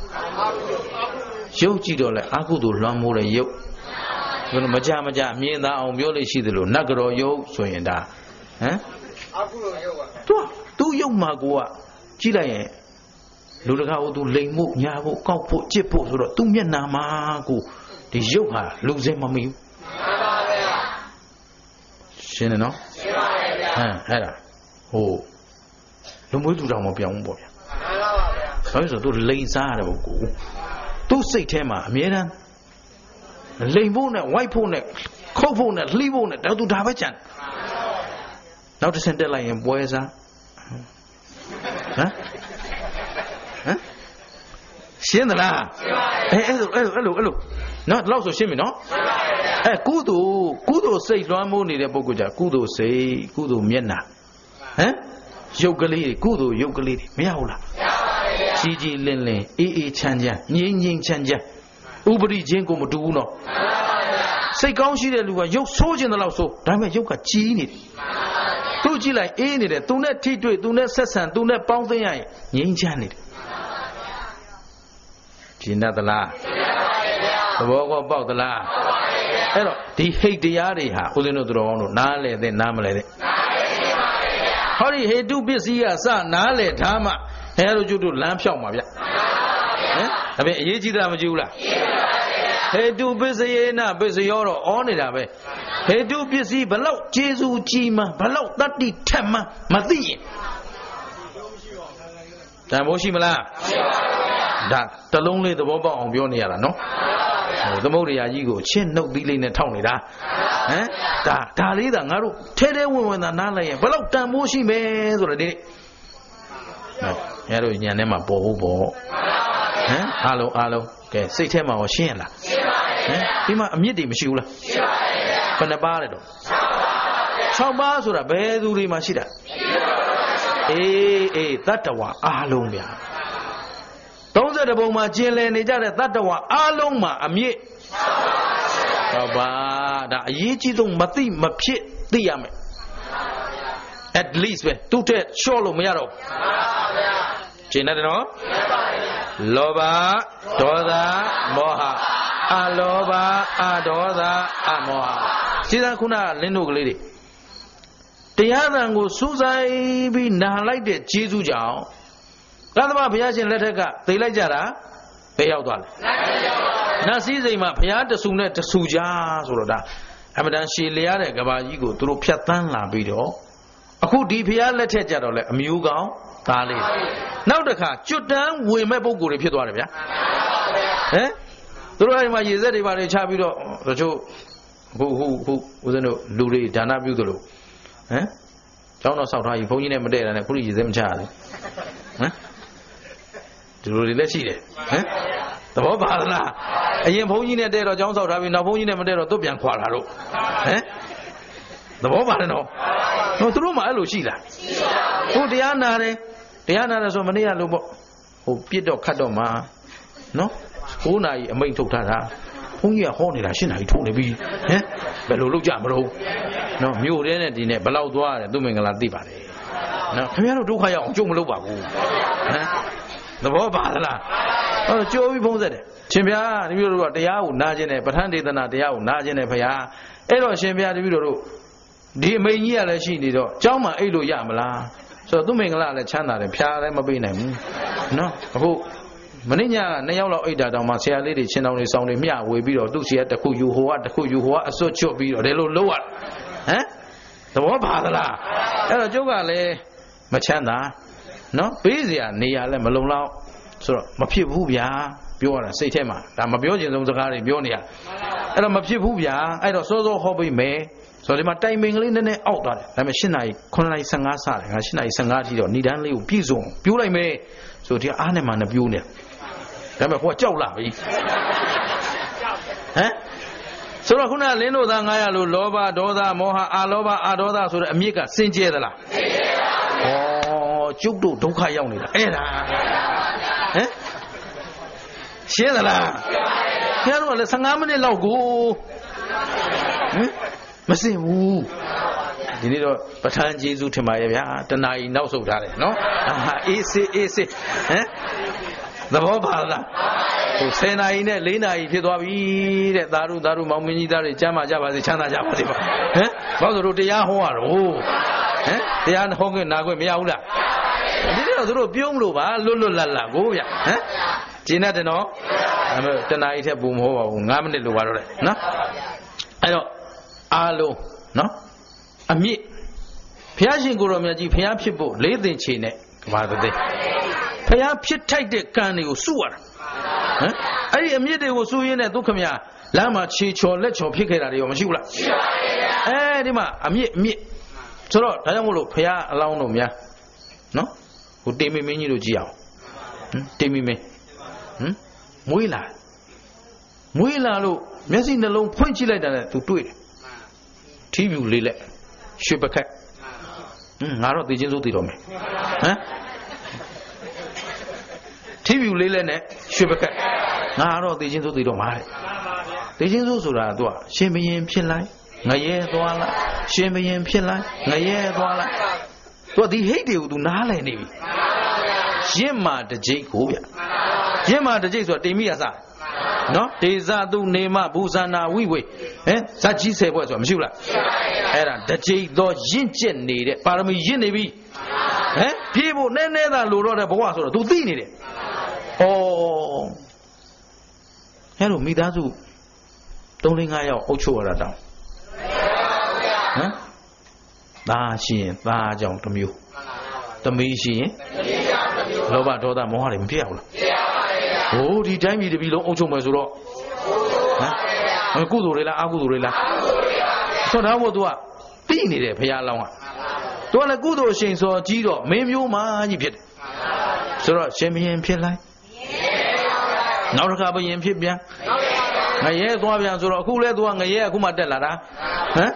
ယုတ်ကြည့်တော့လဲအကုသိုလ်လွှမ်းမိုးတဲ့ယုတ်ဘယ်လိုမကြမကြမြင်သာအောင်ပြောလို့ရှိသလိုနတ်ကတော်ယုတ်ဆိုရင်ဒါဟမ်အကုသိုလ်ယုတ်ပါသူသူယုတ်မှာကိုကကြည့်လိုက်ရင်လူတကာကိုသူလိမ်မှုညာဖို့ကောက်ဖို့ကြစ်ဖို့ဆိုတော့သူမျက်နာမှာကိုဒီယုတ်ဟာလူစင်မမီဘူးရှင်းတယ်နော်ရှင်းပါရဲ့ဗျာဟမ်အဲ့ဒါဟိုလူမွေးသူတော်မပြောင်းဘူးပေါ့ဗျာမှန်ပါပါဗျာဘာလို့ဆိုသူလိန်စားရတယ်ပေါ့ကိုသူ့စိတ်ထဲမှာအမြဲတမ်းလိန်ဖို့နဲ့ဝိုက်ဖို့နဲ့ခုတ်ဖို့နဲ့လှီးဖို့နဲ့တော့သူဒါပဲကြံနောက်တစ်ဆင့်တက်လိုက်ရင်ပွဲစားဟမ်ဟမ်ရှင်းသလားရှင်းပါရဲ့အဲ့အဲ့အဲ့လိုအဲ့လိုနော်လောက်ဆိုရှင်းပြီနော်ရှင်းပါရဲ့အဲကုသိုလ်ကုသိုလ်စိတ်လွှမ်းမိုးနေတဲ့ပုဂ္ဂိုလ်ကြကုသိုလ်စိတ်ကုသိုလ်မျက်နှာဟမ်ရုပ်ကလေးတွေကုသိုလ်ရုပ်ကလေးတွေမရဘူးလားမရပါဘူးကြီးကြီးလင်းလင်းအေးအေးချမ်းချမ်းငြိမ်ငြိမ်ချမ်းချမ်းဥပရိချင်းကိုမတူဘူးနော်မှန်ပါဗျာစိတ်ကောင်းရှိတဲ့လူကရုပ်ဆိုးခြင်းတလောက်ဆိုးဒါပေမဲ့ရုပ်ကကြီးနေတယ်မှန်ပါဗျာသူကြည့်လိုက်အေးနေတယ်သူနဲ့ထိတွေ့သူနဲ့ဆက်ဆံသူနဲ့ပေါင်းသိရရင်ငြိမ်ချမ်းနေတယ်မှန်ပါဗျာကျင်တတ်သလားကျင်တတ်ပါရဲ့ဗျာသဘောကောပေါက်သလားပေါက်ပါရဲ့ဗျာအဲ့တော့ဒီဟိတ်တရားတွေဟာဦးဇင်းတို့တော်ကောင်းတို့နားလဲတဲ့နားမလဲတဲ့နားလဲပါရဲ့ဗျာဟောဒီဟေတုပစ္စည်းကစနားလဲထားမှအဲတို့ကျွတ်တို့လမ်းဖြောက်မှာဗျာဟမ်ဒါပေမဲ့အရေးကြီးတာမကြည့်ဘူးလားကြည့်ပါပါဗျာဟေတုပစ္စယေနပစ္စယောတော့ဩနေတာပဲဟေတုပစ္စည်းဘလောက်ကျေစုကြီးမှဘလောက်တတ္တိထက်မှမသိရင်တန်ဖိုးရှိမလားရှိပါဘူးဗျာဒါတလုံးလေးသဘောပေါက်အောင်ပြောနေရတာနော်ဟိုသမုဒ္ဒရာကြီးကိုချင်းနှုတ်သီးလေးနဲ့ထောက်နေတာဟမ်ဒါဒါလေးသာငါတို့ထဲထဲဝင်ဝင်သာနားလိုက်ရင်ဘလောက်တန်ဖိုးရှိမယ်ဆိုတော့ဒီဟခင်ဗျားတို့ညံထဲမှာပေါ်ဖို့ပေါ့ဟမ်အားလုံးအားလုံးကဲစိတ်ထဲမှာရောရှင်းရလားရှင်းပါရဲ့ဟမ်ဒီမှာအမြင့်တွေမရှိဘူးလားရှိပါရဲ့ဗျာဘယ်နှပါးလဲတော့၆ပါးဆိုတာဘယ်သူတွေမှာရှိတာအေးအေးတတ္တဝါအားလုံးဗျာသုံးဆယ်တဘုံမှာကျင်လည်နေကြတဲ့တတ္တဝါအားလုံးမှာအမြင့်၆ပါးဒါအရေးကြီးဆုံးမသိမဖြစ်သိရမယ် at least ပဲသူ့ထက်ရှော့လို့မရတော့ဘူးကျင်တယ်နော်လောဘဒေါသမောဟအလောဘအဒေါသအမောဟစီသာခုနလင်းတို့ကလေးတွေတရားသံကိုစူးစိုက်ပြီးနာလိုက်တဲ့ကျေးဇူးကြောင့်သတ္တမဘုရားရှင်လက်ထက်ကသိလိုက်ကြတာဘယ်ရောက်သွားလဲနတ်စည်းစိမ်မှာဘုရားတဆူနဲ့တဆူကြားဆိုတော့ဒါအမှန်တန်ရှည်လျားတဲ့ကဘာကြီးကိုသူတို့ဖြတ်တန်းလာပြီးတော့အခုဒီဘုရားလက်ထက်ကြတော့လေအမျိုးကောင်းသားလေးနောက်တစ်ခါကျွတ်တန်းဝင်မဲ့ပုံကိုယ်တွေဖြစ်သွားတယ်ဗျာဟမ်သူတို့အဲ့မှာရေစက်တွေပါတွေချပြီးတော့တချို့ဟိုဟိုဟိုဦးဇင်းတို့လူတွေဒါနပြုသလိုဟမ်ကျောင်းတော်ဆောက်ထားကြီးဘုန်းကြီးနဲ့မတည့်တာနဲ့ခုရေစက်မချရတယ်ဟမ်ဒီလိုတွေလည်းရှိတယ်ဟမ်သဘောပါလားအရင်ဘုန်းကြီးနဲ့တည့်တော့ကျောင်းဆောက်ထားပြီးနောက်ဘုန်းကြီးနဲ့မတည့်တော့သူ့ပြန်ခွာလာတော့ဟမ်သဘောပါတယ်နော်ဟိုသူတို့မှအဲ့လိုရှိလားဟိုတရားနာတယ်တရားနာတယ်ဆိုမနေ့ကလို့ပေါ့ဟိုပြစ်တော့ခတ်တော့မှာနော်၉နာရီအမိန့်ထုတ်ထားတာဘုန်းကြီးကဟောနေတာ၈နာရီထုတ်နေပြီဟမ်ဘယ်လိုလုပ်ကြမလို့နော်မြို့ထဲနဲ့ဒီနဲ့ဘယ်လောက်သွားတယ်သူမင်္ဂလာသိပါတယ်နော်ခင်ဗျားတို့ဒုက္ခရောက်အောင်ကြုံမလုပ်ပါဘူးဟမ်သဘောပါလားဟောကြိုးပြီးဖုံးဆက်တယ်ရှင်ဗျာတပည့်တို့ကတရားကိုနာကျင်တယ်ပဋ္ဌာန်းဒေသနာတရားကိုနာကျင်တယ်ဖရာအဲ့တော့ရှင်ဗျာတပည့်တို့ဒီအမိန်ကြီးကလည်းရှိနေတော့ကျောင်းမှာအိတ်လို့ရမလားဆိုတော့သူမင်္ဂလာလည်းချမ်းသာတယ်ဖြာလည်းမပေးနိုင်ဘူးနော်အခုမင်းညာနှစ်ယောက်လောက်အိတ်တာတောင်မှဆရာလေးတွေချင်းတောင်တွေစောင်းတွေမျှဝေပြီးတော့သူ့စီကတစ်ခုယူဟိုကတစ်ခုယူဟိုကအစွတ်ချွတ်ပြီးတော့ဒီလိုလုပ်ရဟမ်သဘောပါသလားအဲ့တော့ကျုပ်ကလည်းမချမ်းသာနော်ပေးစရာနေရာလည်းမလုံလောက်ဆိုတော့မဖြစ်ဘူးဗျာပြောရတာစိတ်ထဲမှာဒါမပြောချင်ဆုံးစကားတွေပြောနေရအဲ့တော့မဖြစ်ဘူးဗျာအဲ့တော့စောစောဟောပေးမယ်ဆိုတော့ဒီမှာတိုင်ပင်ကလေးနည်းနည်းအောက်သွားတယ်ဒါပေမဲ့၈နာရီ၉နာရီ၁၅စတယ်ငါ၈နာရီ၁၅အထိတော့ဏိဒန်းလေးကိုပြည့်စုံပြိုးလိုက်မယ်ဆိုတော့ဒီအားနဲ့မှနဲ့ပြိုးနေဒါပေမဲ့ဟိုကကြောက်လာပြီဟမ်ဆိုတော့ခုနလင်းတို့သားငါရလို့လောဘဒေါသမောဟအာလောဘအာဒေါသဆိုတဲ့အမြစ်ကစင်ကြဲသလားစင်ကြဲပါဘူးဩကျုပ်တို့ဒုက္ခရောက်နေတာအဲ့ဒါဟမ်ရှင်းသလားရှင်းပါရဲ့ခင်ဗျားတို့ကလည်း၁၅မိနစ်လောက်ကိုဟမ်မစင်ဘူးဒီနေ့တော့ပဋ္ဌာန်းကျေးဇူးထင်ပါရဲ့ဗျာတနာရီနောက်ဆုတ်ထားတယ်နော်အာအေးစေးအေးစေးဟမ်သဘောပါလားဟို၁၀နာရီနဲ့၄နာရီဖြစ်သွားပြီတဲ့သာရုသာရုမောင်မင်းကြီးသားတွေကျမ်းမာကြပါစေချမ်းသာကြပါစေပါဟမ်ဘာလို့တို့တရားဟောရတော့ဟမ်တရားဟောခွင့်နာခွင့်မရဘူးလားဒီနေ့တော့တို့ပြုံးလို့ပါလွတ်လွတ်လပ်လပ်ကိုဗျဟမ်ကျင်းတဲ့နော်ဒါပေမဲ့တနာရီထက်ပိုမဟုတ်ပါဘူး၅မိနစ်လိုပါတော့လေနော်အဲ့တော့အားလုံးနော်အမြင့်ဘုရားရှင်ကိုယ်တော်မြတ်ကြီးဘုရားဖြစ်ဖို့လေးသင်ချေနဲ့ကဘာတည်းဘုရားဖြစ်ထိုက်တဲ့ကံတွေကိုစုရတာဟမ်အဲ့ဒီအမြင့်တွေကိုစုရင်းနဲ့ဒုက္ခမြလမ်းမှာခြေချော်လက်ချော်ဖြစ်ခဲ့တာတွေရောမရှိဘူးလားရှိပါရဲ့ဗျာအဲဒီမှာအမြင့်အမြင့်ဆိုတော့ဒါကြောင့်မို့လို့ဘုရားအလောင်းတော်များနော်ဟိုတေမင်းမင်းကြီးတို့ကြည့်အောင်ဟမ်တေမင်းမင်းဟမ်မွေးလာမွေးလာလို့မျက်စိနှလုံးဖွင့်ကြည့်လိုက်တာနဲ့သူတွေ့တယ်ထီးပြူလေးလက်ရွှေပခက်ဟင်းငါတော့သိချင်းစိုးသိတော့မယ်ဟမ်ထီးပြူလေးလက်နဲ့ရွှေပခက်ငါတော့သိချင်းစိုးသိတော့မှာတဲ့သိချင်းစိုးဆိုတာကသူကရှင်ဘရင်ဖြစ်လိုက်ငရဲသွားလိုက်ရှင်ဘရင်ဖြစ်လိုက်ငရဲသွားလိုက်သူကဒီဟိတ်တွေကိုသူနားလည်နေပြီရင့်မာတကြိတ်ကိုဗျရင့်မာတကြိတ်ဆိုတာတိမ်မိရစနော်ဒေဇသူနေမဘူဇာနာဝိဝေဟမ်ဇတ်ကြီးဆယ်ဘွဲ့ဆိုတာမရှိဘူးလားအဲ့ဒါတကြိတ်တော့ရင့်ကျက်နေတဲ့ပါရမီရင့်နေပြီဟမ်ပြေးဖို့နည်းနည်းသာလိုတော့တဲ့ဘဝဆိုတော့ तू သိနေတယ်ဩအဲ့လိုမိသားစု၃-၅ယောက်အုပ်ချုပ်ရတာတောင်ဟမ်သားရှိရင်သားကြောင့်တစ်မျိုးသမီးရှိရင်လောဘဒေါသမောဟတွေမဖြစ်အောင်လားဖြစ်ပါပါဗျာဟိုဒီတိုင်းပြည်တပြည်လုံးအုပ်ချုပ်မယ်ဆိုတော့ဟမ်ကုသိုလ်တွေလားအကုသိုလ်တွေလားဆိုတော့ဘုသူကတိနေတယ်ဘုရားလောင်းကသူကလည်းကုသိုလ်ရှင်စောကြီးတော့မင်းမျိုးမကြီးဖြစ်တယ်ဆိုတော့ရှင်ဘုရင်ဖြစ်လိုက်နောက်တစ်ခါဘုရင်ဖြစ်ပြန်ငရဲသွားပြန်ဆိုတော့အခုလဲသူကငရဲအခုမှတက်လာတာဟမ်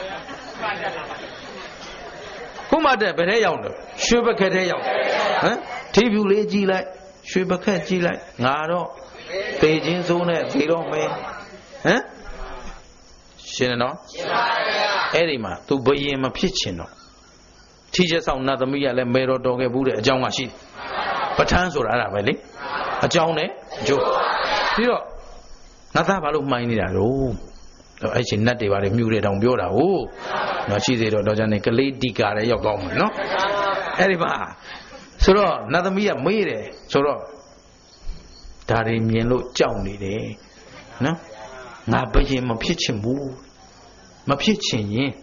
ခုမှတက်ဘယ်ထဲရောက်တယ်ရွှေပခက်ထဲရောက်ဟမ်ထီးဖြူလေးကြည့်လိုက်ရွှေပခက်ကြည့်လိုက်ငါတော့ပေချင်းစိုးနဲ့သေတော့မယ်ဟမ်ရှင်းတယ်နော်ရှင်းပါဗျာအဲ့ဒီမှာသူဘယင်မဖြစ်ချင်တော့ထီးချက်ဆောင်နတ်သမီးကလည်းမေတော်တော်ခဲ့ဘူးတဲ့အကြောင်းကရှိတယ်ပဋ္ဌာန်းဆိုတာအဲ့ဒါပဲလေအကြောင်းနဲ့အကျိုးပြီးတော့ငါသားဘာလို့မှိုင်းနေတာတော့အဲ့ချင်းနတ်တွေပါလေမြူတယ်တောင်ပြောတာဟုတ်နော်ရှိသေးတော့တော့ကြနေကလေးဒီကာလည်းရောက်သွားမှာနော်အဲ့ဒီမှာဆိုတော့နတ်သမီးကမေးတယ်ဆိုတော့ဒါတွေမြင်လို့ကြောက်နေတယ်နော်ငါဘယင်မဖြစ်ချင်ဘူးမဖြစ်ချင်ရင်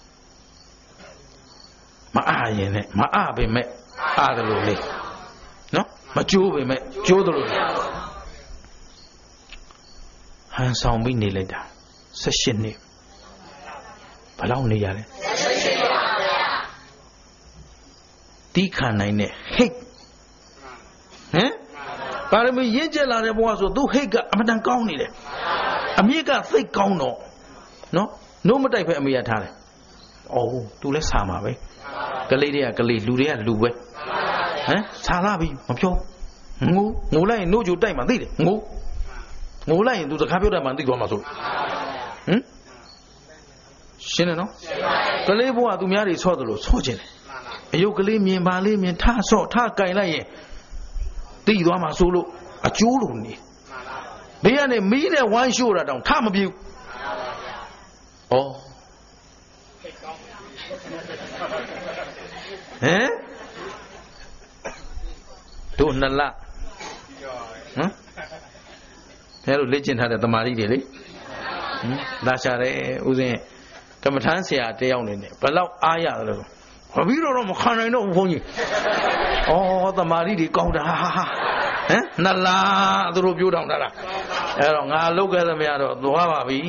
မအားရင်နဲ့မအားပေမဲ့အားတယ်လို့လေနော်မကြိုးပေမဲ့ကြိုးတယ်လို့ဟန်ဆောင်ပြီးနေလိုက်တာ၁၈နှစ်ဘယ်လောက်နေရလဲ၁၈ပါဗျာတီးခံနိုင်တဲ့ဟိတ်ဟမ်ပါရမီရင့်ကျက်လာတဲ့ဘဝဆိုသူဟိတ်ကအမတန်ကောင်းနေတယ်အမြင့်ကသိတ်ကောင်းတော့နော်နိုးမတိုက်ပဲအမေရထားတယ်အော်သူလဲဆာမှာပဲကလေးတွေကကလေးလူတွေကလူပဲဟမ်ဆာလာပြီမပြောငိုငိုလိုက်ရင်နို့ကြိုတိုက်မှသိတယ်ငိုငိုလိုက်ရင်သူစကားပြောတတ်မှသိသွားမှာဆိုဟမ်ရှင်းတယ်နော်ကလေးဘဝသူများတွေဆော့တယ်လို့ဆော့ခြင်းတယ်အယုတ်ကလေးမြင်ပါလေးမြင်ထဆော့ထကင်လိုက်ရင်သိသွားမှာဆိုလို့အကျိုးလို့နေဘေးကနေမီးနဲ့ဝိုင်းရှို့တာတောင်ထမပြေဘူးဩဟမ်တို့နှစ်လဟမ်အဲလိုလေ့ကျင့်ထားတဲ့တမာရီတွေလေဟမ်လာရှာတယ်ဦးဇင်းကမ္မထမ်းဆရာတယောက်နေနဲ့ဘယ်လောက်အားရတယ်လို့ဘာပြီးတော့မခံနိုင်တော့ဘူးဘုန်းကြီးဩတမာရီတွေကောင်းတာဟမ်နှစ်လသူတို့ပြိုးတောင်တာလားအဲ့တော့ငါလုတ်ခဲ့သမျှတော့သွားပါပြီ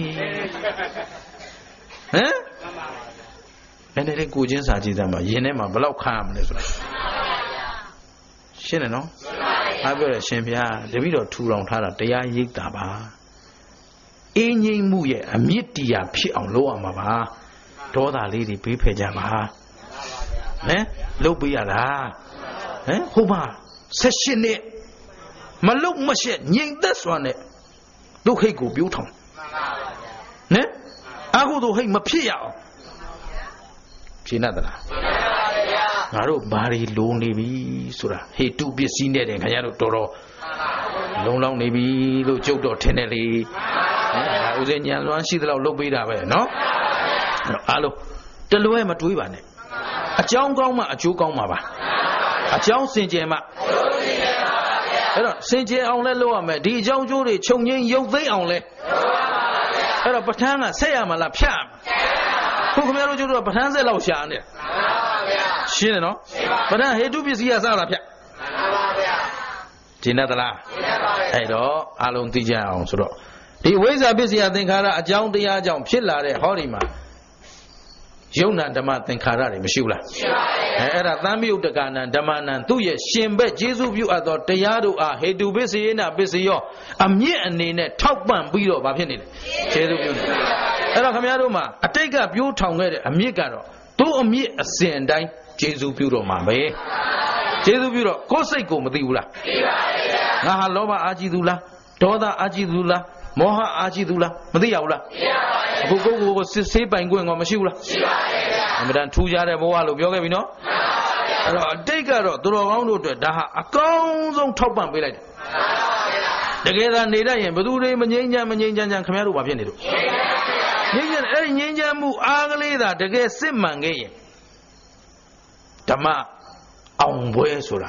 ဟမ်အဲ့ဒီကိုချင်းစာကြည့်တယ်မှာရင်ထဲမှာဘယ်လောက်ခါရမလဲဆိုတာရှင်းတယ်နော်အားပြောရရှင်ဗျာတပည့်တော်ထူထောင်ထားတာတရားရိပ်တာပါအင်းငိမ့်မှုရဲ့အမြင့်တရားဖြစ်အောင်လုပ်ရမှာပါဒေါသလေးတွေဘေးဖယ်ကြပါဟမ်လုပ်ပေးရတာဟမ်ဟုတ်ပါ၁၈နှစ်မလုတ်မရှက်ငြိမ်သက်စွာနဲ့ဒုက္ခိတ်ကိုပြိုးထောင်ဟမ်အခုတို့ဟိတ်မဖြစ်ရအောင်ဖြေနေသလားငါတို့ဘာတွေလိုနေပြီဆိုတာဟေတုပစ္စည်းနဲ့တယ်ခင်ဗျားတို့တော်တော်လုံလောက်နေပြီလို့ကြုတ်တော့ထင်တယ်လေဒါဦးစင်းညံလွမ်းရှိသလောက်လုပ်ပေးတာပဲနော်အားလုံးတလွဲမတွေးပါနဲ့အကြောင်းကောင်းမှအကျိုးကောင်းမှာပါအကြောင်းစင်ကြယ်မှအဲ့တော့စင်ကြယ်အောင်လဲလုပ်ရမယ်ဒီအကြောင်းကျိုးတွေခြုံငင်းရုပ်သိမ်းအောင်လဲအဲ့တော့ပဋ္ဌာန်းကဆက်ရမလားဖြတ်ခုခင်ဗျားတို့ကျိုးတော့ပဋ္ဌာန်းဆက်လောက်ရှာနေတယ်ရှင်းတယ်နော်ပဋ္ဌာန်းဟေတုပစ္စည်းကစတာဖြတ်ရှင်းတယ်လားအဲ့တော့အလုံးသိကြအောင်ဆိုတော့ဒီဝိဇ္ဇာပစ္စယသင်္ခါရအကြောင်းတရားကြောင့်ဖြစ်လာတဲ့ဟောဒီမှာယုံနာဓမ္မသင်္ခါရတွေမရှိဘူးလားရှိပါရဲ့အဲအဲ့ဒါသံမြုပ်တက္ကနံဓမ္မနံသူ့ရဲ့ရှင်ဘက်ကျေးဇူးပြုအပ်သောတရားတို့အားဟေတုပစ္စယေနပစ္စယောအမြင့်အနေနဲ့ထောက်ပံ့ပြီးတော့ဘာဖြစ်နေလဲကျေးဇူးပြုနေအဲ့တော့ခင်ဗျားတို့မှာအတိတ်ကပြိုးထောင်ခဲ့တဲ့အမြင့်ကတော့သူ့အမြင့်အစဉ်အတိုင်းကျေးဇူးပြုတော့မှာပဲကျေးဇူးပြုတော့ကိုယ်စိတ်ကိုမသိဘူးလားသိပါရဲ့ငါဟာလောဘအာကြီးသူလားဒေါသအာကြီးသူလားမောဟအာကြီးသူလားမသိရဘူးလားသိပါရဲ့အခုကိုယ်ကိုယ်ကိုစစ်ဆေးပိုင်ခွင့်ကောမရှိဘူးလားရှိပါရဲ့အမှန်တန်ထူးခြားတဲ့ဘဝလို့ပြောခဲ့ပြီနော်မှန်ပါဗျာအဲ့တော့အတိတ်ကတော့သူတော်ကောင်းတို့အတွက်ဒါဟာအကောင်းဆုံးထောက်ပံ့ပေးလိုက်တယ်မှန်ပါဗျာတကယ်သာနေတတ်ရင်ဘယ်သူတွေမငြိမ်းချမ်းမငြိမ်းချမ်းချမ်းခင်ဗျားတို့ဘာဖြစ်နေလို့ငြိမ်းချမ်းအဲ့ဒီငြိမ်းချမ်းမှုအားကလေးသာတကယ်စစ်မှန်ခဲ့ရင်ဓမ္မအောင်ပွဲဆိုတာ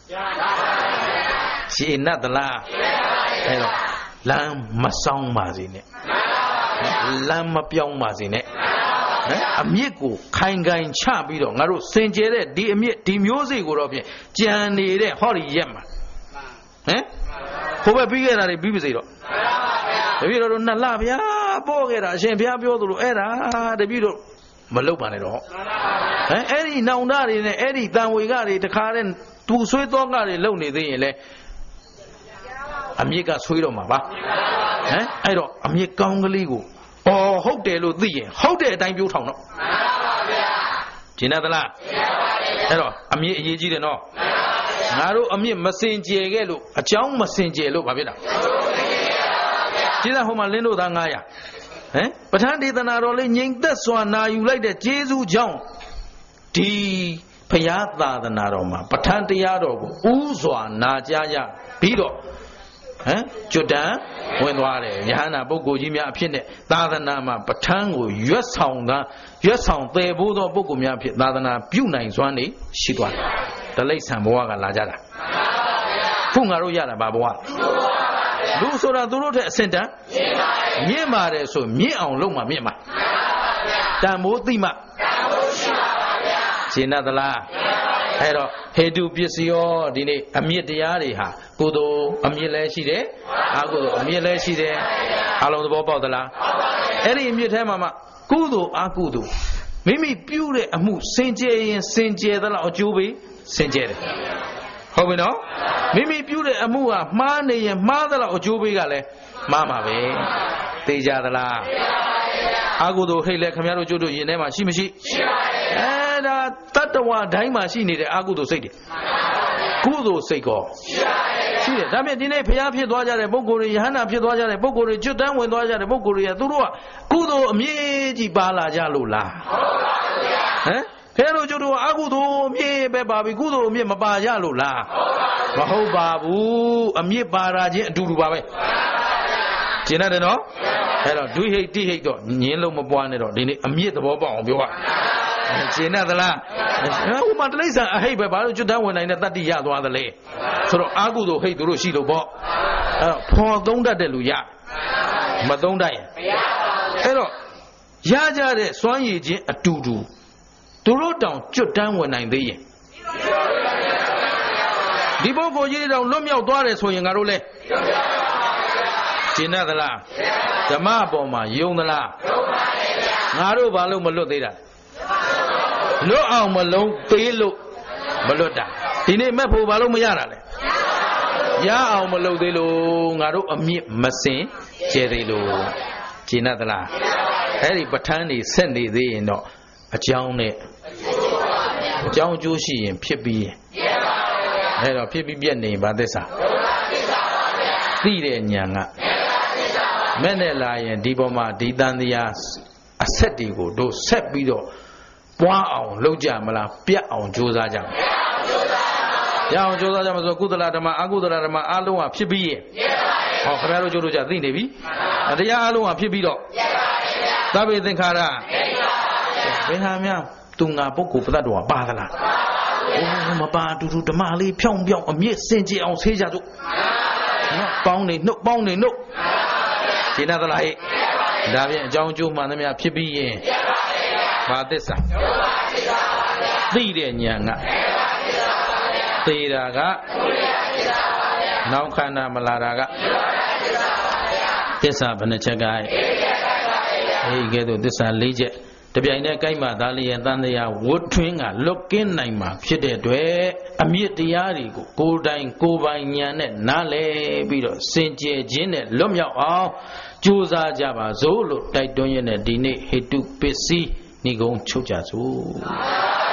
ရှင်းနတ်သလားအဲ့တော့လမ်းမဆောင်ပါစေနဲ့လမ်းမပြောင်းပါစေနဲ့အမြစ်ကိုခိုင်ခိုင်ချပြီးတော့ငါတို့စင်ကြယ်တဲ့ဒီအမြစ်ဒီမျိုးစေ့ကိုတော့ဖြင့်ကြံနေတဲ့ဟောဒီရက်မှာဟမ်ဟိုဘက်ပြီးခဲ့တာတွေပြီးပါစေတော့တပည့်တော်တို့နှစ်လဗျာပို့ခဲ့တာအရှင်ဘုရားပြောသလိုအဲ့ဒါတပည့်တော်မလုပ်ပါနဲ့တော့ဟမ်အဲ့ဒီနောင်တတွေနဲ့အဲ့ဒီတန်ဝေကတွေတခါတည်းသူဆွေးတော့ကတွေလုံနေသေးရင်လေအမြစ်ကဆွေးတော့မှာပါဟမ်အဲ့တော့အမြစ်ကောင်းကလေးကိုအော်ဟုတ်တယ်လို့သိရင်ဟုတ်တဲ့အတိုင်းပြောထောင်တော့မှန်ပါဗျာရှင်းသလားရှင်းပါတယ်အဲ့တော့အမြစ်အရေးကြီးတယ်နော်ငါတို့အမြစ်မစင်ကြယ်ခဲ့လို့အကြောင်းမစင်ကြယ်လို့ဘာဖြစ်တာကျေးဇူးဟိုမှာလင်းတို့သားnine hundredဟမ်ပဋ္ဌာန်းဒေသနာတော်လေးငြိမ်သက်စွာနာယူလိုက်တဲ့ကျေးဇူးကြောင့်ဒီဘုရားသာသနာတော်မှာပဋ္ဌာန်းတရားတော်ကိုဥစွာနာကြားရပြီးတော့ဟမ်ကျွတ်တန်ဝင်သွားတယ်ယဟန္တာပုဂ္ဂိုလ်ကြီးများအဖြစ်နဲ့သာသနာမှာပဋ္ဌာန်းကိုရွတ်ဆောင်တာရွတ်ဆောင်တည်ဖို့သောပုဂ္ဂိုလ်များအဖြစ်သာသနာပြုနိုင်စွမ်းနေရှိသွားတယ်တလိษံဘဝကလာကြတာခုငါတို့ရတာဘာဘဝလူဆိုတာသူတို့တဲ့အစင်တန်းမြင့်ပါတယ်ဆိုမြင့်အောင်လုပ်မှမြင့်မှာတန်မိုးသိမှရှင်းသလားအဲ့တော့ဟေတုပစ္စည်းရောဒီနေ့အမြင့်တရားတွေဟာကုသိုလ်အမြင့်လည်းရှိတယ်အကုသိုလ်အမြင့်လည်းရှိတယ်အလုံးသဘောပေါက်သလားအဲ့ဒီအမြင့်ထဲမှာမှကုသိုလ်အကုသိုလ်မိမိပြုတဲ့အမှုစင်ကြယ်ရင်စင်ကြယ်သလားအကျိုးပေးစင်ကြယ်တယ်ဟုတ်ပြီနော်မိမိပြုတဲ့အမှုဟာမှားနေရင်မှားသလားအကျိုးပေးကလည်းမှားမှာပဲသိကြသလားအကုသိုလ်ဟိတ်လဲခင်ဗျားတို့ကျိုးတို့ရင်ထဲမှာရှိမရှိရှိပါရဲ့အဲ့ဒါတတ္တဝါတိုင်းမှာရှိနေတဲ့အကုသိုလ်စိတ်တွေကုသိုလ်စိတ်ကောရှိပါရဲ့ရှိတယ်ဒါဖြင့်ဒီနေ့ဘုရားဖြစ်သွားကြတဲ့ပုဂ္ဂိုလ်တွေယဟန္တာဖြစ်သွားကြတဲ့ပုဂ္ဂိုလ်တွေကျွတ်တန်းဝင်သွားကြတဲ့ပုဂ္ဂိုလ်တွေကသူတို့ကကုသိုလ်အမြင့်ကြီးပါလာကြလို့လားဟုတ်ပါဘူးဗျာဟမ်ဖဲတို့ကျတို့အကုသိုလ်အမြင့်ပဲပါပြီကုသိုလ်အမြင့်မပါကြလို့လားမဟုတ်ပါဘူးအမြင့်ပါတာချင်းအတူတူပါပဲကျင်ရတယ်နော်အဲ့တော့ဒွိဟိတ်တိဟိတ်တော့ညင်းလုံးမပွားနဲ့တော့ဒီနေ့အမြင့်သဘောပေါက်အောင်ပြောရကျင်ရသလားဟိုမှာတိရစ္ဆာန်အဟိတ်ပဲဘာလို့ကျွတ်တန်းဝင်နိုင်တဲ့တတ္တိရသွားသလဲဆိုတော့အကုသိုလ်ဟိတ်တို့ရှိလို့ပေါ့အဲ့တော့ဖော်သုံးတတ်တယ်လူရမသုံးတတ်ရင်အဲ့တော့ရကြတဲ့စွမ်းရည်ချင်းအတူတူသူတို့တောင်ကျွတ်တန်းဝင်နိုင်သေးရင်ဒီပုဂ္ဂိုလ်ကြီးတောင်လွတ်မြောက်သွားတယ်ဆိုရင်ငါတို့လဲကျင်သလားဓမ္မအပေါ်မှာယုံသလားငါတို့ဘာလို့မလွတ်သေးတာလွတ်အောင်မလုံးသေးလို့မလွတ်တာဒီနေ့မဲ့ဖို့ဘာလို့မရတာလဲရအောင်မလုပ်သေးလို့ငါတို့အမြင့်မစင်ကျဲသေးလို့ကျင်သလားအဲ့ဒီပဋ္ဌာန်းတွေဆက်နေသေးရင်တော့အကြောင်းနဲ့အကြောင်းအကျိုးရှိရင်ဖြစ်ပြီးရင်အဲ့တော့ဖြစ်ပြီးပြက်နေရင်ဘာသစ္စာသိတဲ့ဉာဏ်ကမဲ့နဲ့လာရင်ဒီပေါ်မှာဒီတန်တရားအဆက်တွေကိုတို့ဆက်ပြီးတော့ပွားအောင်လုပ်ကြမလားပြတ်အောင်ကြိုးစားကြမလားပြတ်အောင်ကြိုးစားကြမှာဆိုကုသလဓမ္မအကုသလဓမ္မအလုံးဟာဖြစ်ပြီးရင်ဟောခင်ဗျားတို့ကြိုးလို့ကြသိနေပြီတရားအလုံးဟာဖြစ်ပြီးတော့သဗ္ဗေသင်္ခါရဘယ်ဟာများသူငါပုဂ္ဂိုလ်ပတ္တတော်ပါသလားအိုးမပါတူတူဓမ္မလေးဖြောင်းဖြောင်းအမြင့်စင်ကြယ်အောင်ဆေးကြစို့နော်ပေါင်းနေနှုတ်ပေါင်းနေနှုတ်ရှင်းသလားဟဲ့ဒါဖြင့်အကြောင်းအကျိုးမှန်သမျှဖြစ်ပြီးရင်ဘာသစ္စာသိတဲ့ဉာဏ်ကသိတာကနောက်ခန္ဓာမလာတာကသစ္စာဘယ်နှချက်ကဲအဲဒီကဲ့သို့သစ္စာ၄ချက်တပြိုင်တည်းကိုက်မှသာလျက်တန်တရားဝတ်ထွင်းကလွတ်ကင်းနိုင်မှာဖြစ်တဲ့အတွက်အမြင့်တရားတွေကိုကိုယ်တိုင်ကိုယ်ပိုင်ဉာဏ်နဲ့နားလည်ပြီးတော့စင်ကြယ်ခြင်းနဲ့လွတ်မြောက်အောင်ကြိုးစားကြပါစို့လို့တိုက်တွန်းရတဲ့ဒီနေ့ဟေတုပစ္စည်းဏိဂုံးချုပ်ကြစို့